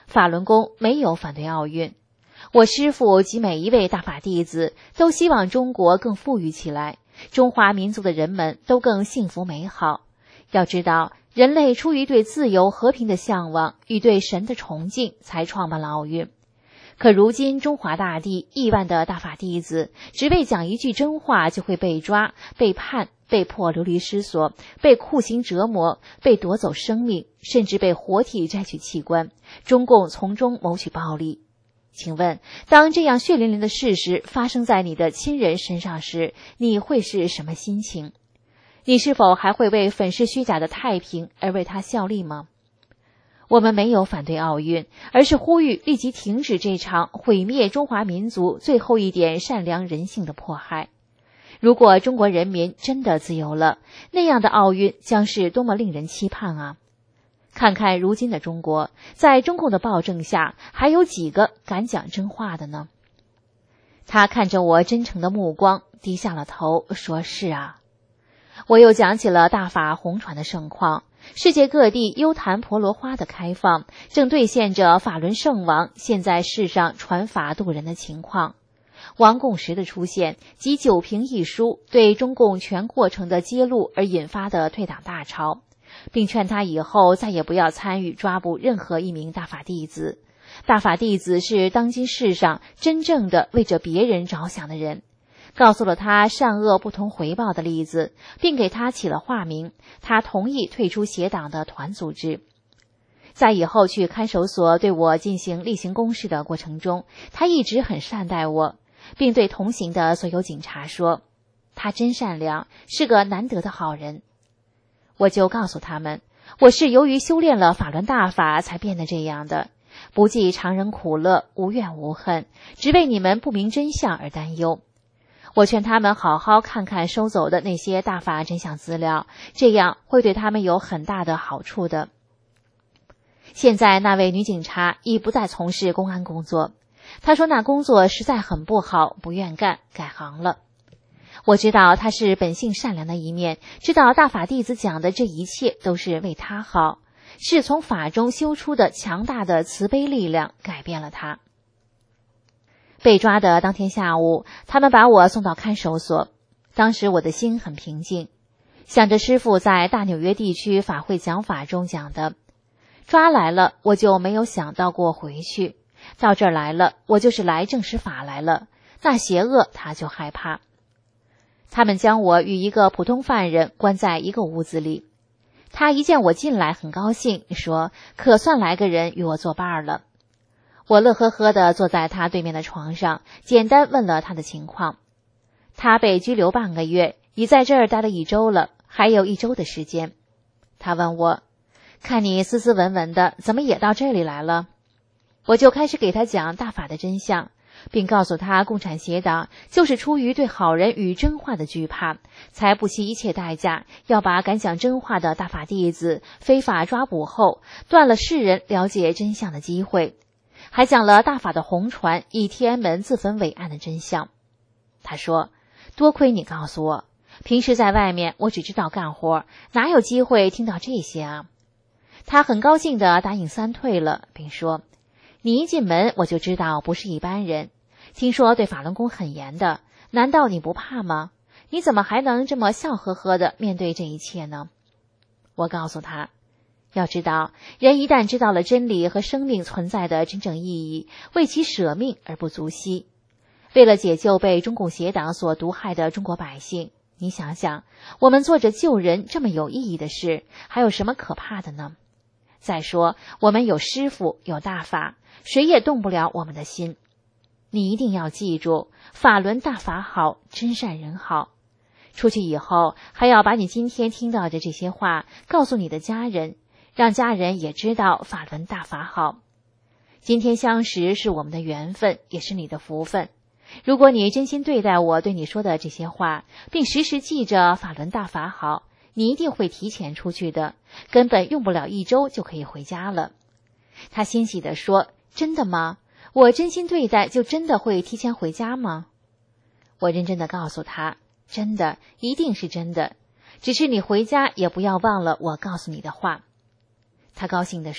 法轮功没有反对奥运。我师父及每一位大法弟子都希望中国更富裕起来，中华民族的人们都更幸福美好。要知道，人类出于对自由和平的向往与对神的崇敬，才创办了奥运。可如今中华大地亿万的大法弟子，只为讲一句真话就会被抓、被判、被迫流离失所、被酷刑折磨、被夺走生命，甚至被活体摘取器官，中共从中谋取暴利。请问，当这样血淋淋的事实发生在你的亲人身上时，你会是什么心情？你是否还会为粉饰虚假的太平而为他效力吗？我们没有反对奥运，而是呼吁立即停止这场毁灭中华民族最后一点善良人性的迫害。如果中国人民真的自由了，那样的奥运将是多么令人期盼啊！看看如今的中国，在中共的暴政下，还有几个敢讲真话的呢？他看着我真诚的目光，低下了头，说是啊。我又讲起了大法红传的盛况，世界各地优昙婆罗花的开放，正兑现着法轮圣王现在世上传法度人的情况。王共识的出现及九评一书对中共全过程的揭露而引发的退党大潮，并劝他以后再也不要参与抓捕任何一名大法弟子。大法弟子是当今世上真正的为着别人着想的人，告诉了他善恶不同回报的例子，并给他起了化名。他同意退出邪党的团组织。在以后去看守所对我进行例行公事的过程中，他一直很善待我，并对同行的所有警察说，他真善良，是个难得的好人。我就告诉他们，我是由于修炼了法轮大法才变得这样的，不计常人苦乐，无怨无恨，只为你们不明真相而担忧。我劝他们好好看看收走的那些大法真相资料，这样会对他们有很大的好处的。现在那位女警察已不再从事公安工作，她说那工作实在很不好，不愿干，改行了。我知道她是本性善良的一面，知道大法弟子讲的这一切都是为她好，是从法中修出的强大的慈悲力量改变了她。被抓的当天下午，他们把我送到看守所。当时我的心很平静，想着师父在大纽约地区法会讲法中讲的，抓来了我就没有想到过回去，到这儿来了我就是来证实法来了，那邪恶他就害怕。他们将我与一个普通犯人关在一个屋子里，他一见我进来很高兴，说可算来个人与我作伴了。我乐呵呵地坐在他对面的床上，简单问了他的情况。他被拘留半个月，已在这儿待了1周了，还有1周的时间。他问我，看你斯斯文文的，怎么也到这里来了？我就开始给他讲大法的真相，并告诉他共产邪党就是出于对好人与真话的惧怕，才不惜一切代价要把敢讲真话的大法弟子非法抓捕后，断了世人了解真相的机会。还讲了大法的红传以天安门自焚伟案的真相。他说，多亏你告诉我，平时在外面我只知道干活，哪有机会听到这些啊？他很高兴地答应3退了，并说，你一进门我就知道不是一般人，听说对法轮功很严的，难道你不怕吗？你怎么还能这么笑呵呵地面对这一切呢？我告诉他，要知道，人一旦知道了真理和生命存在的真正意义，为其舍命而不足惜。为了解救被中共邪党所毒害的中国百姓，你想想，我们做着救人这么有意义的事，还有什么可怕的呢？再说，我们有师父，有大法，谁也动不了我们的心。你一定要记住，法轮大法好，真善人好。出去以后，还要把你今天听到的这些话告诉你的家人，让家人也知道法轮大法好。今天相识是我们的缘分，也是你的福分。如果你真心对待我对你说的这些话，并时时记着法轮大法好，你一定会提前出去的，根本用不了1周就可以回家了。他欣喜地说，真的吗？我真心对待就真的会提前回家吗？我认真地告诉他，真的，一定是真的，只是你回家也不要忘了我告诉你的话。他高兴地说，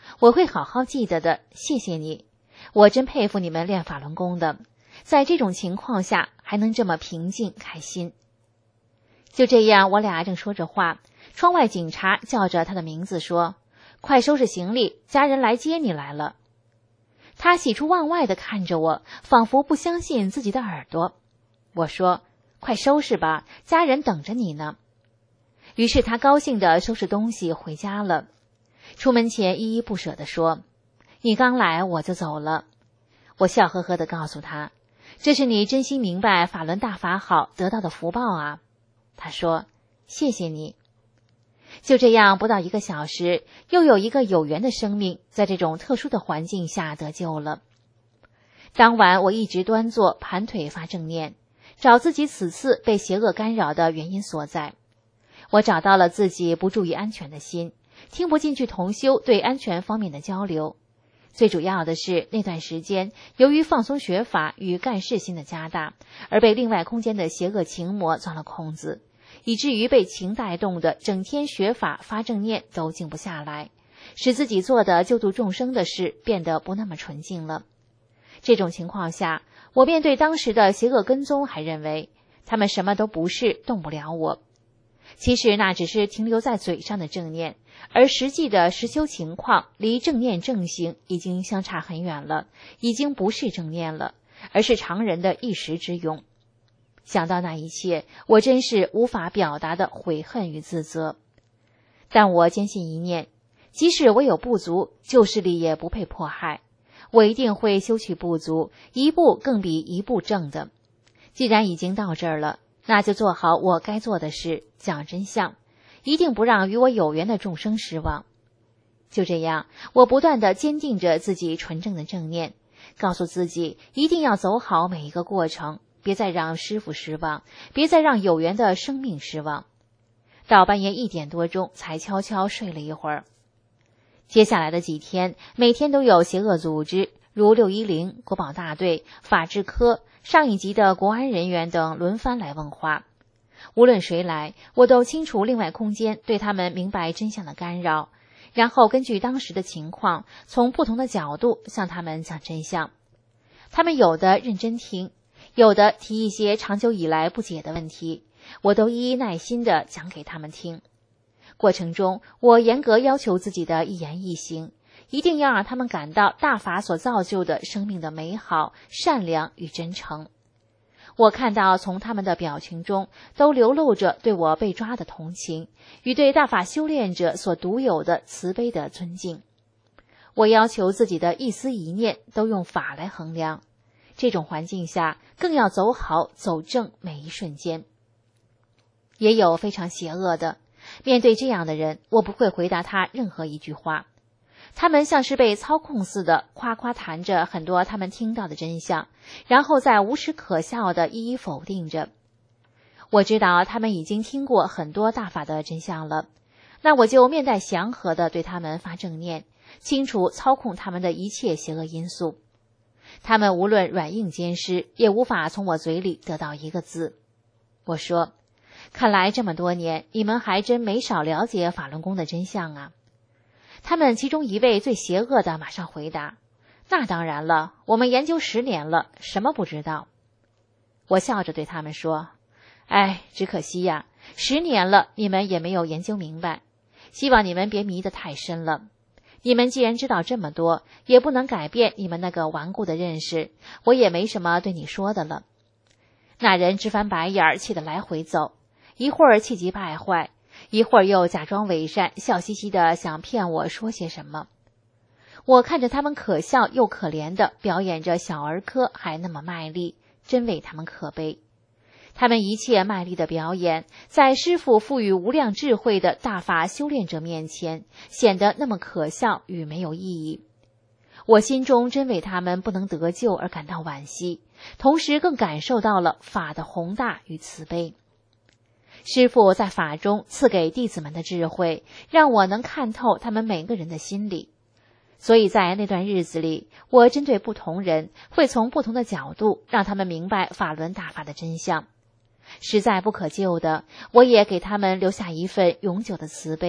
我会好好记得的，谢谢你。我真佩服你们练法轮功的，在这种情况下还能这么平静开心。就这样，我俩正说着话，窗外警察叫着他的名字说：快收拾行李，家人来接你来了。他喜出望外地看着我，仿佛不相信自己的耳朵。我说：快收拾吧，家人等着你呢。于是他高兴地收拾东西回家了。出门前依依不舍地说：你刚来我就走了。我笑呵呵地告诉他：这是你真心明白法轮大法好得到的福报啊。他说：谢谢你。就这样，不到1个小时，又有一个有缘的生命在这种特殊的环境下得救了。当晚我一直端坐盘腿发正念，找自己此次被邪恶干扰的原因所在。我找到了自己不注意安全的心，听不进去同修对安全方面的交流。最主要的是，那段时间由于放松学法与干事心的加大，而被另外空间的邪恶情魔钻了空子，以至于被情带动的整天学法发正念都静不下来，使自己做的救度众生的事变得不那么纯净了。这种情况下，我面对当时的邪恶跟踪还认为他们什么都不是，动不了我。其实那只是停留在嘴上的正念，而实际的实修情况离正念正行已经相差很远了，已经不是正念了，而是常人的一时之用。想到那一切，我真是无法表达的悔恨与自责。但我坚信一念，即使我有不足，旧势力也不配迫害。我一定会修去不足，一步更比一步正的。既然已经到这儿了，那就做好我该做的事，讲真相，一定不让与我有缘的众生失望。就这样，我不断地坚定着自己纯正的正念，告诉自己一定要走好每一个过程，别再让师父失望，别再让有缘的生命失望。到半夜1点多钟才悄悄睡了一会儿。接下来的几天，每天都有邪恶组织如610、国保大队、法制科、上一级的国安人员等轮番来问话。无论谁来，我都清楚另外空间对他们明白真相的干扰，然后根据当时的情况，从不同的角度向他们讲真相。他们有的认真听，有的提一些长久以来不解的问题，我都一一耐心地讲给他们听。过程中，我严格要求自己的一言一行，一定要让他们感到大法所造就的生命的美好、善良与真诚。我看到从他们的表情中都流露着对我被抓的同情，与对大法修炼者所独有的慈悲的尊敬。我要求自己的一丝一念都用法来衡量，这种环境下更要走好走正每一瞬间。也有非常邪恶的，面对这样的人，我不会回答他任何一句话。他们像是被操控似的，夸夸谈着很多他们听到的真相，然后再无耻可笑的一一否定着。我知道他们已经听过很多大法的真相了，那我就面带祥和的对他们发正念，清楚操控他们的一切邪恶因素。他们无论软硬兼施，也无法从我嘴里得到一个字。我说，看来这么多年，你们还真没少了解法轮功的真相啊。他们其中一位最邪恶的马上回答，那当然了，我们研究10年了，什么不知道。我笑着对他们说，哎，只可惜呀，10年了，你们也没有研究明白，希望你们别迷得太深了。你们既然知道这么多，也不能改变你们那个顽固的认识，我也没什么对你说的了。那人直翻白眼，气得来回走，一会儿气急败坏，一会儿又假装伪善，笑嘻嘻的想骗我说些什么。我看着他们可笑又可怜的表演着小儿科，还那么卖力，真为他们可悲。他们一切卖力的表演，在师父赋予无量智慧的大法修炼者面前，显得那么可笑与没有意义。我心中真为他们不能得救而感到惋惜，同时更感受到了法的宏大与慈悲。师父在法中赐给弟子们的智慧，让我能看透他们每个人的心理。所以在那段日子里，我针对不同人，会从不同的角度让他们明白法轮大法的真相。实在不可救的，我也给他们留下一份永久的慈悲，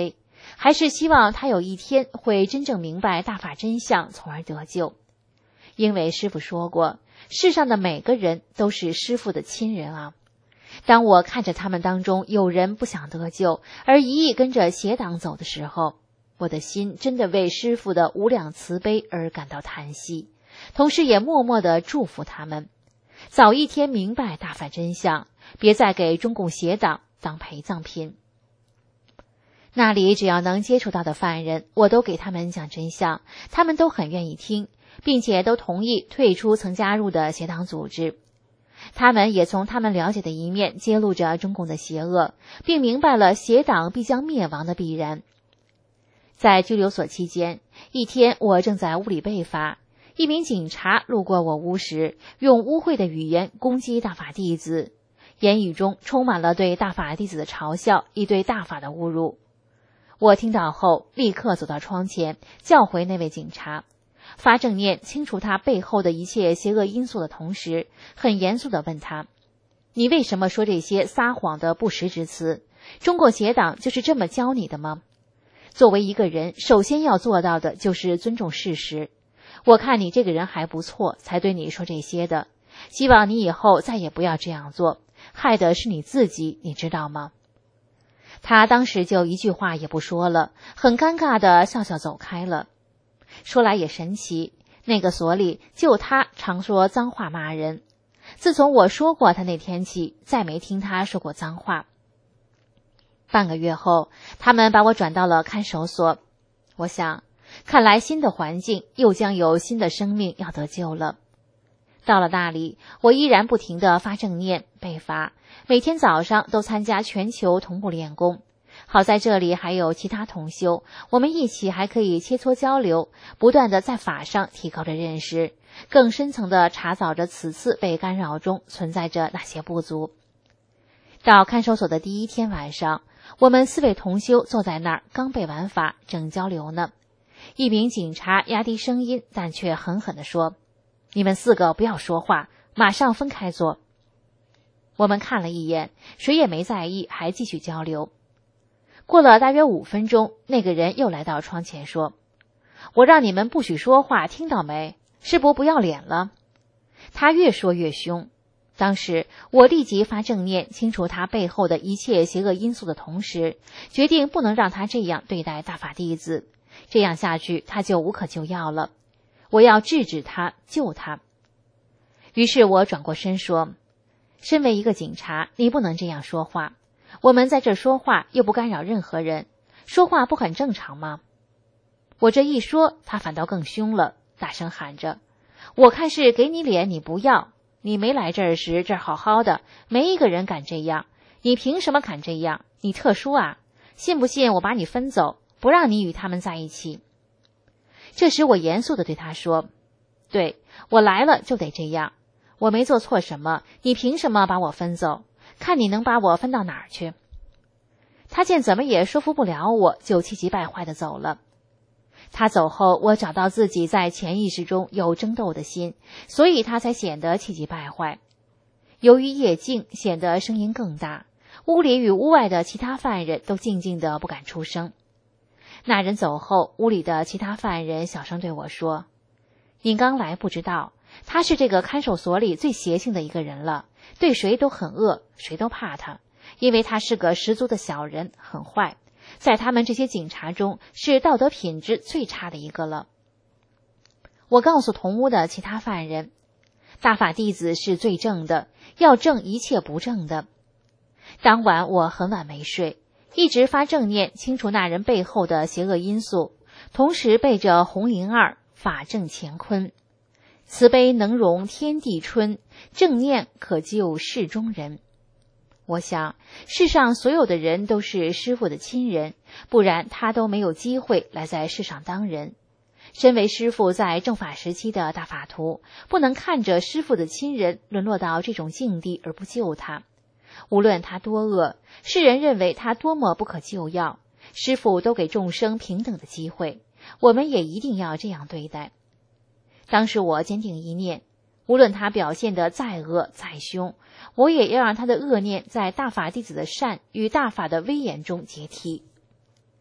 还是希望他有一天会真正明白大法真相，从而得救。因为师父说过，世上的每个人都是师父的亲人啊。当我看着他们当中有人不想得救，而一意跟着邪党走的时候，我的心真的为师父的无量慈悲而感到叹息，同时也默默地祝福他们，早一天明白大法真相，别再给中共邪党当陪葬品。那里只要能接触到的犯人，我都给他们讲真相，他们都很愿意听，并且都同意退出曾加入的邪党组织。他们也从他们了解的一面揭露着中共的邪恶，并明白了邪党必将灭亡的必然。在拘留所期间，一天我正在屋里被罚，一名警察路过我屋时，用污秽的语言攻击大法弟子，言语中充满了对大法弟子的嘲笑，以对大法的侮辱。我听到后立刻走到窗前，叫回那位警察，发正念清除他背后的一切邪恶因素的同时，很严肃地问他，你为什么说这些撒谎的不实之词？中国邪党就是这么教你的吗？作为一个人，首先要做到的就是尊重事实。我看你这个人还不错，才对你说这些的，希望你以后再也不要这样做，害的是你自己，你知道吗？他当时就一句话也不说了，很尴尬地笑笑走开了。说来也神奇，那个所里就他常说脏话骂人，自从我说过他那天起，再没听他说过脏话。半个月后，他们把我转到了看守所。我想，看来新的环境又将有新的生命要得救了。到了那里，我依然不停地发正念被罚，每天早上都参加全球同步练功。好在这里还有其他同修，我们一起还可以切磋交流，不断地在法上提高着认识，更深层地查找着此次被干扰中存在着哪些不足。到看守所的第一天晚上，我们4位同修坐在那儿，刚背完法，正交流呢。一名警察压低声音，但却狠狠地说，你们4个不要说话，马上分开坐。我们看了一眼，谁也没在意，还继续交流。过了大约5分钟，那个人又来到窗前说，我让你们不许说话，听到没？是不要脸了？他越说越凶。当时我立即发正念清除他背后的一切邪恶因素的同时，决定不能让他这样对待大法弟子，这样下去他就无可救药了，我要制止他，救他。于是我转过身说，身为一个警察，你不能这样说话，我们在这说话又不干扰任何人，说话不很正常吗？我这一说，他反倒更凶了，大声喊着，我看是给你脸你不要，你没来这儿时这儿好好的，没一个人敢这样，你凭什么敢这样？你特殊啊，信不信我把你分走，不让你与他们在一起？这时我严肃地对他说，对，我来了就得这样，我没做错什么，你凭什么把我分走？看你能把我分到哪儿去？他见怎么也说服不了我，就气急败坏地走了。他走后，我找到自己在潜意识中有争斗的心，所以他才显得气急败坏。由于夜静，显得声音更大，屋里与屋外的其他犯人都静静地不敢出声。那人走后，屋里的其他犯人小声对我说，你刚来不知道，他是这个看守所里最邪性的一个人了，对谁都很恶，谁都怕他，因为他是个十足的小人，很坏，在他们这些警察中是道德品质最差的一个了。我告诉同屋的其他犯人，大法弟子是最正的，要正一切不正的。当晚我很晚没睡，一直发正念清除那人背后的邪恶因素，同时背着红灵二法正乾坤，慈悲能容天地春，正念可救世中人。我想世上所有的人都是师父的亲人，不然他都没有机会来在世上当人。身为师父在正法时期的大法徒，不能看着师父的亲人沦落到这种境地而不救他。无论他多恶，世人认为他多么不可救药，师父都给众生平等的机会，我们也一定要这样对待。当时我坚定一念，无论他表现得再恶再凶，我也要让他的恶念在大法弟子的善与大法的威严中解体。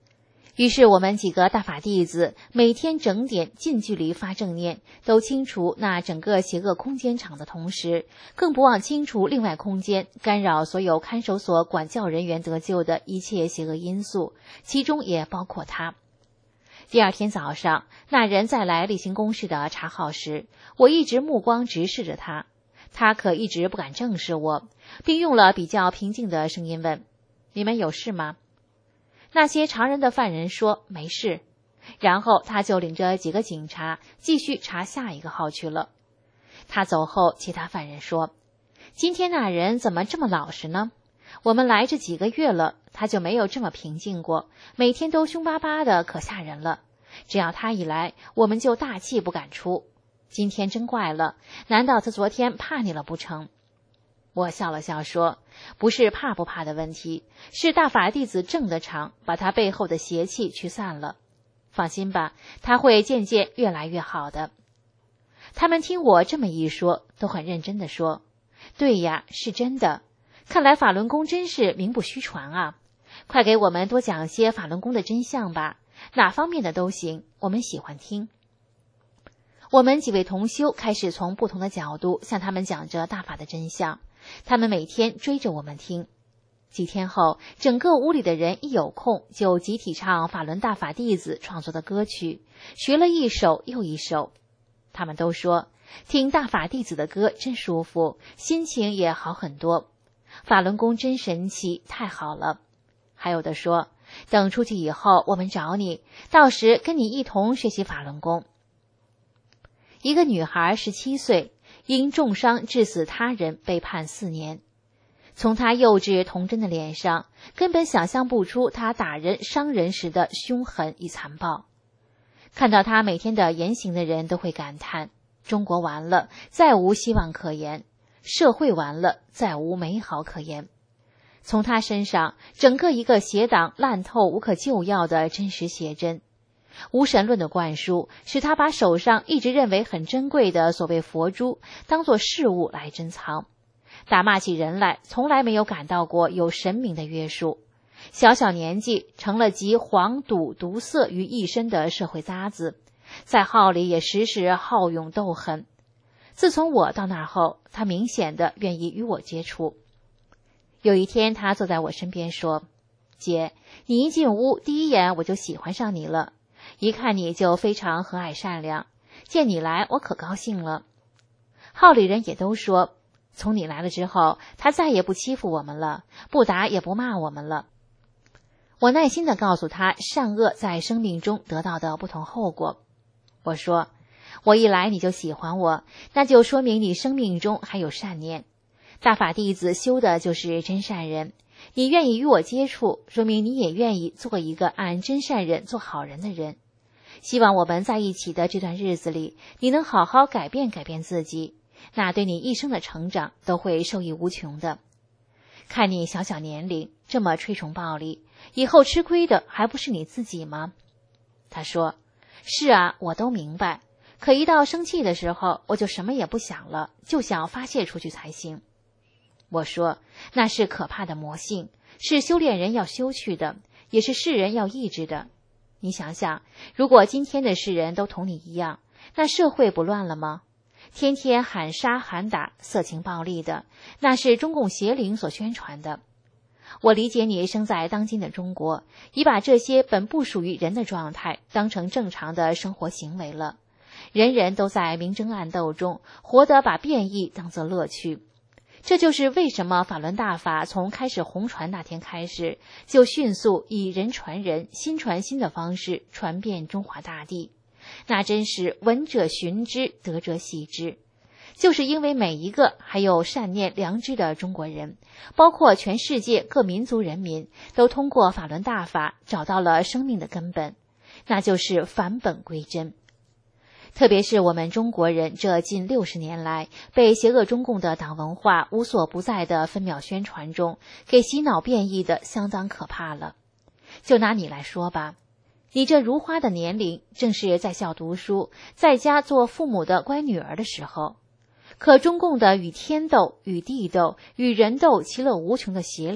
于是我们几个大法弟子每天整点近距离发正念，都清除那整个邪恶空间场的同时，更不忘清除另外空间干扰所有看守所管教人员得救的一切邪恶因素，其中也包括他。第二天早上，那人再来例行公事的查号时，我一直目光直视着他，他可一直不敢正视我，并用了比较平静的声音问：“你们有事吗？”那些常人的犯人说没事，然后他就领着几个警察继续查下一个号去了。他走后，其他犯人说：“今天那人怎么这么老实呢？我们来这几个月了，他就没有这么平静过，每天都凶巴巴的，可吓人了。只要他一来，我们就大气不敢出。今天真怪了，难道他昨天怕你了不成？”我笑了笑说：“不是怕不怕的问题，是大法弟子正的场，把他背后的邪气驱散了。放心吧，他会渐渐越来越好的。”他们听我这么一说，都很认真地说：“对呀，是真的。看来法轮功真是名不虚传啊！快给我们多讲些法轮功的真相吧，哪方面的都行，我们喜欢听。”我们几位同修开始从不同的角度向他们讲着大法的真相，他们每天追着我们听。几天后，整个屋里的人一有空就集体唱法轮大法弟子创作的歌曲，学了一首又一首。他们都说听大法弟子的歌真舒服，心情也好很多。法轮功真神奇，太好了。还有的说，等出去以后我们找你，到时跟你一同学习法轮功。一个女孩17岁，因重伤致死他人被判4年。从她幼稚童真的脸上，根本想象不出她打人伤人时的凶狠与残暴。看到她每天的言行的人都会感叹：中国完了，再无希望可言；社会完了，再无美好可言。从她身上，整个一个邪党烂透无可救药的真实写真。无神论的灌输，使他把手上一直认为很珍贵的所谓佛珠当作饰物来珍藏，打骂起人来从来没有感到过有神明的约束。小小年纪成了集黄赌毒色于一身的社会渣子，在号里也时时好勇斗狠。自从我到那儿后，他明显的愿意与我接触。有一天他坐在我身边说：“姐，你一进屋第一眼我就喜欢上你了，一看你就非常和蔼善良，见你来我可高兴了。”号里人也都说，从你来了之后，他再也不欺负我们了，不打也不骂我们了。我耐心地告诉他善恶在生命中得到的不同后果。我说，我一来你就喜欢我，那就说明你生命中还有善念。大法弟子修的就是真善人，你愿意与我接触，说明你也愿意做一个按真善人做好人的人。希望我们在一起的这段日子里，你能好好改变改变自己，那对你一生的成长都会受益无穷的。看你小小年龄这么吹崇暴力，以后吃亏的还不是你自己吗？他说，是啊，我都明白，可一到生气的时候，我就什么也不想了，就想发泄出去才行。我说，那是可怕的魔性，是修炼人要修去的，也是世人要抑制的。你想想，如果今天的世人都同你一样，那社会不乱了吗？天天喊杀喊打色情暴力的，那是中共邪灵所宣传的。我理解你生在当今的中国，已把这些本不属于人的状态当成正常的生活行为了。人人都在明争暗斗中，活得把变异当作乐趣。这就是为什么法轮大法从开始红传那天开始，就迅速以人传人、心传心的方式传遍中华大地。那真是闻者寻之，得者喜之。就是因为每一个还有善念良知的中国人，包括全世界各民族人民，都通过法轮大法找到了生命的根本，那就是返本归真。特别是我们中国人这近60年来被邪恶中共的党文化无所不在的分秒宣传中给洗脑变异的相当可怕了。就拿你来说吧，你这如花的年龄正是在校读书，在家做父母的乖女儿的时候，可中共的与天斗、与地斗、与人斗其乐无穷的邪力，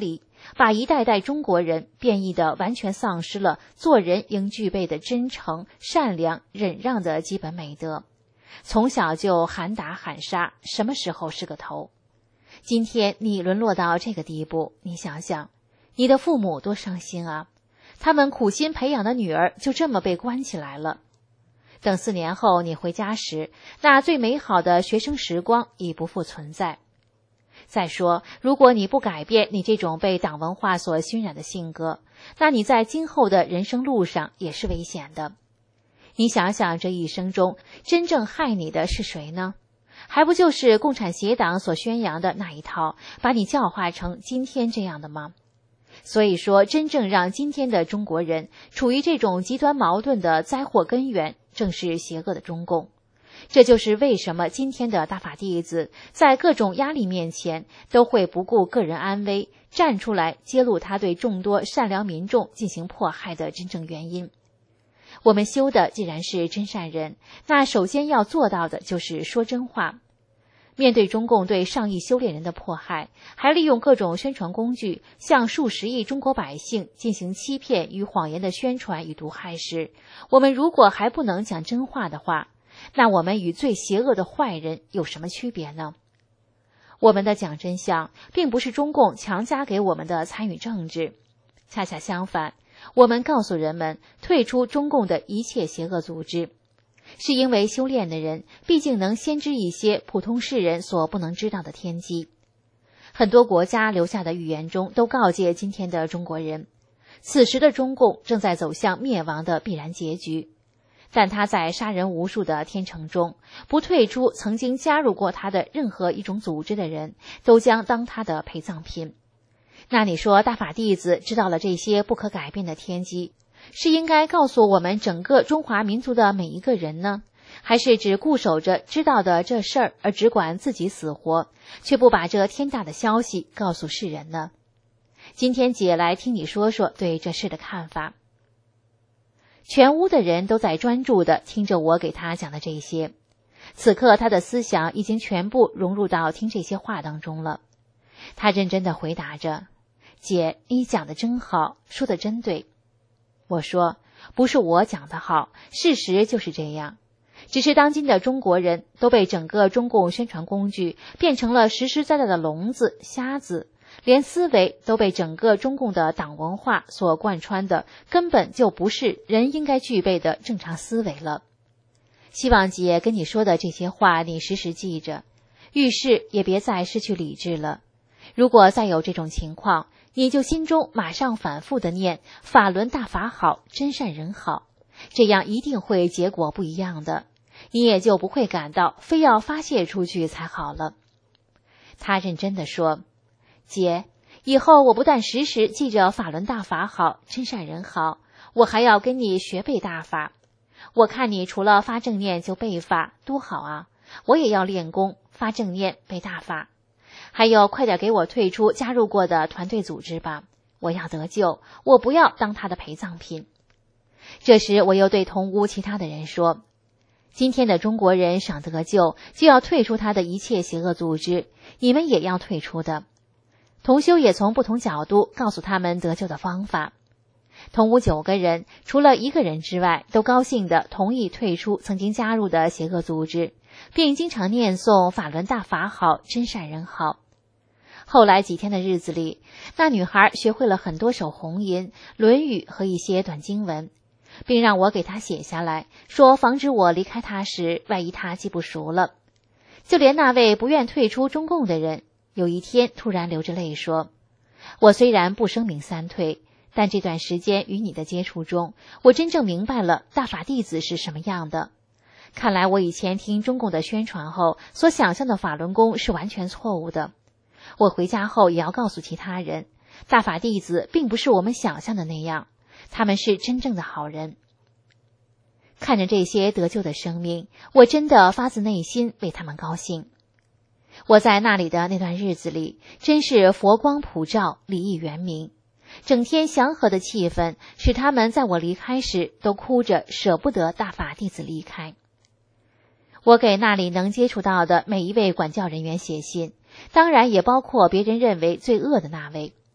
把一代代中国人变异的完全丧失了做人应具备的真诚、善良、忍让的基本美德。从小就喊打喊杀，什么时候是个头？今天你沦落到这个地步，你想想，你的父母多伤心啊！他们苦心培养的女儿就这么被关起来了。等4年后你回家时，那最美好的学生时光已不复存在。再说，如果你不改变你这种被党文化所熏染的性格，那你在今后的人生路上也是危险的。你想想，这一生中真正害你的是谁呢？还不就是共产协党所宣扬的那一套，把你教化成今天这样的吗？所以说，真正让今天的中国人处于这种极端矛盾的灾祸根源，正是邪恶的中共。这就是为什么今天的大法弟子在各种压力面前都会不顾个人安危，站出来揭露他对众多善良民众进行迫害的真正原因。我们修的既然是真善人，那首先要做到的就是说真话。面对中共对上亿修炼人的迫害，还利用各种宣传工具向数十亿中国百姓进行欺骗与谎言的宣传与毒害时，我们如果还不能讲真话的话，那我们与最邪恶的坏人有什么区别呢？我们的讲真相并不是中共强加给我们的参与政治，恰恰相反，我们告诉人们退出中共的一切邪恶组织，是因为修炼的人毕竟能先知一些普通世人所不能知道的天机。很多国家留下的预言中都告诫今天的中国人，此时的中共正在走向灭亡的必然结局。但他在杀人无数的天成中，不退出曾经加入过他的任何一种组织的人，都将当他的陪葬品。那你说大法弟子知道了这些不可改变的天机，是应该告诉我们整个中华民族的每一个人呢，还是只固守着知道的这事儿，而只管自己死活，却不把这天大的消息告诉世人呢？今天姐来听你说说对这事的看法。全屋的人都在专注地听着我给他讲的这些，此刻他的思想已经全部融入到听这些话当中了。他认真地回答着：姐，你讲的真好，说的真对。我说，不是我讲的好，事实就是这样。只是当今的中国人都被整个中共宣传工具变成了实实在在的聋子、瞎子，连思维都被整个中共的党文化所贯穿的，根本就不是人应该具备的正常思维了。希望姐跟你说的这些话你时时记着，遇事也别再失去理智了。如果再有这种情况，你就心中马上反复的念法轮大法好，真善人好，这样一定会结果不一样的，你也就不会感到非要发泄出去才好了。他认真地说，姐，以后我不但时时记着法轮大法好，真善人好，我还要跟你学背大法。我看你除了发正念就背法，多好啊！我也要练功，发正念背大法。还有，快点给我退出加入过的团队组织吧，我要得救，我不要当他的陪葬品。这时我又对同屋其他的人说，今天的中国人想得救，就要退出他的一切邪恶组织，你们也要退出的。同修也从不同角度告诉他们得救的方法。同屋9个人，除了1个人之外，都高兴地同意退出曾经加入的邪恶组织，并经常念诵法轮大法好，真善人好。后来几天的日子里，那女孩学会了很多首红吟、论语和一些短经文，并让我给她写下来，说防止我离开她时，万一她记不熟了。就连那位不愿退出中共的人，有一天突然流着泪说，我虽然不声明三退，但这段时间与你的接触中，我真正明白了大法弟子是什么样的。看来我以前听中共的宣传后所想象的法轮功是完全错误的。我回家后也要告诉其他人，大法弟子并不是我们想象的那样，他们是真正的好人。看着这些得救的生命，我真的发自内心为他们高兴。我在那里的那段日子里，真是佛光普照，礼义圆明，整天祥和的气氛使他们在我离开时都哭着舍不得大法弟子离开。我给那里能接触到的每一位管教人员写信，当然也包括别人认为最恶的那位。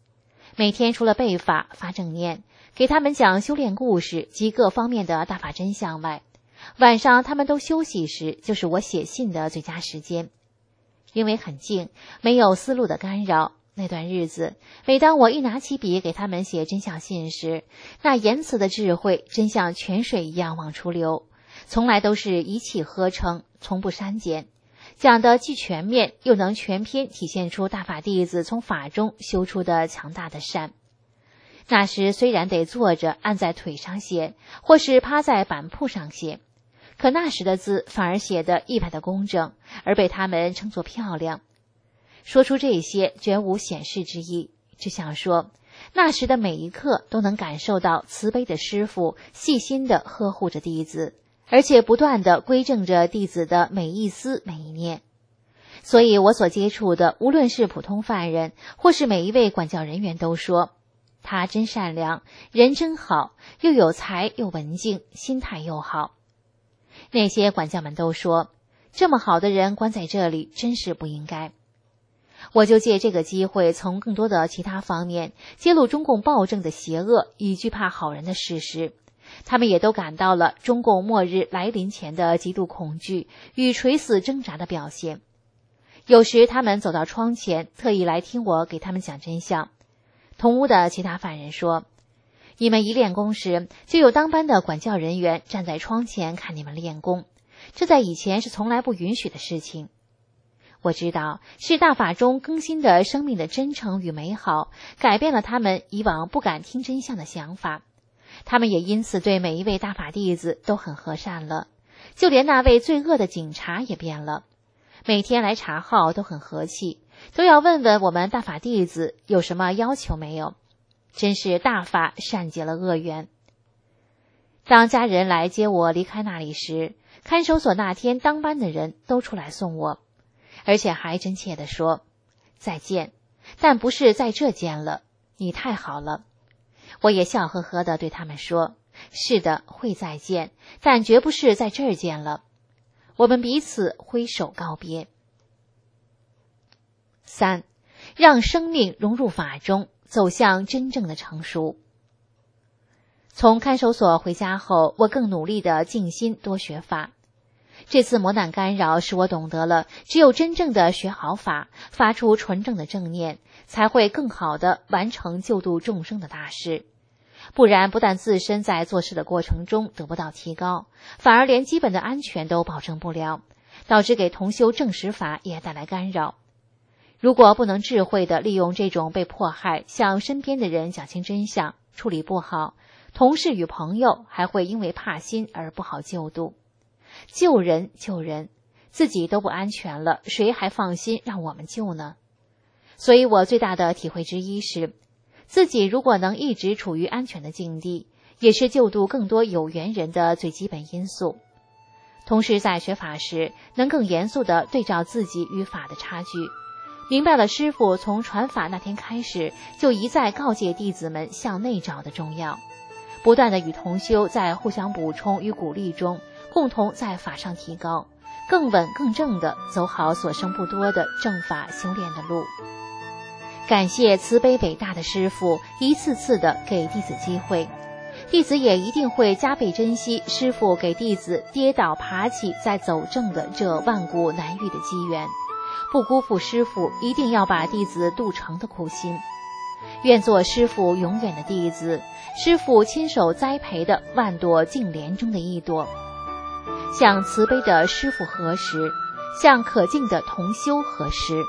每天除了背法、发正念，给他们讲修炼故事及各方面的大法真相外，晚上他们都休息时，就是我写信的最佳时间。因为很静，没有思路的干扰，那段日子，每当我一拿起笔给他们写真相信时，那言辞的智慧真像泉水一样往出流，从来都是一气呵成，从不删减，讲的既全面，又能全篇体现出大法弟子从法中修出的强大的善。那时虽然得坐着按在腿上写，或是趴在板铺上写，可那时的字反而写得意外的工整，而被他们称作漂亮。说出这些绝无显示之意，只想说那时的每一刻都能感受到慈悲的师父细心地呵护着弟子，而且不断地归正着弟子的每一思每一念。所以我所接触的无论是普通犯人或是每一位管教人员都说，他真善良，人真好，又有才又文静，心态又好。那些管教们都说，这么好的人关在这里真是不应该。我就借这个机会从更多的其他方面揭露中共暴政的邪恶与惧怕好人的事实。他们也都感到了中共末日来临前的极度恐惧与垂死挣扎的表现。有时他们走到窗前，特意来听我给他们讲真相。同屋的其他犯人说，你们一练功时，就有当班的管教人员站在窗前看你们练功，这在以前是从来不允许的事情。我知道是大法中更新的生命的真诚与美好，改变了他们以往不敢听真相的想法。他们也因此对每一位大法弟子都很和善了，就连那位最恶的警察也变了，每天来查号都很和气，都要问问我们大法弟子有什么要求没有。真是大法善解了恶缘。当家人来接我离开那里时，看守所那天当班的人都出来送我，而且还真切地说，再见，但不是在这间了，你太好了。我也笑呵呵地对他们说，是的，会再见，但绝不是在这儿见了。我们彼此挥手告别。3. 让生命融入法中，走向真正的成熟。从看守所回家后，我更努力地静心多学法。这次磨难干扰使我懂得了，只有真正的学好法，发出纯正的正念，才会更好地完成救度众生的大事。不然，不但自身在做事的过程中得不到提高，反而连基本的安全都保证不了，导致给同修正实法也带来干扰。如果不能智慧地利用这种被迫害，向身边的人讲清真相，处理不好，同事与朋友还会因为怕心而不好救度。救人，自己都不安全了，谁还放心让我们救呢？所以我最大的体会之一是，自己如果能一直处于安全的境地，也是救度更多有缘人的最基本因素。同时在学法时，能更严肃地对照自己与法的差距，明白了师父从传法那天开始就一再告诫弟子们向内找的重要，不断地与同修在互相补充与鼓励中，共同在法上提高，更稳更正地走好所剩不多的正法修炼的路。感谢慈悲伟大的师父一次次地给弟子机会，弟子也一定会加倍珍惜师父给弟子跌倒爬起再走正的这万古难遇的机缘，不辜负师父一定要把弟子度成的苦心。愿做师父永远的弟子，师父亲手栽培的万朵净莲中的一朵。向慈悲的师父合十，向可敬的同修合十。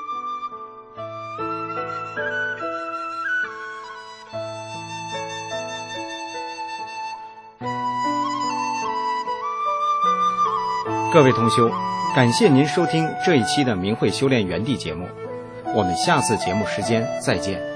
各位同修，感谢您收听这一期的明慧修炼园地节目，我们下次节目时间再见。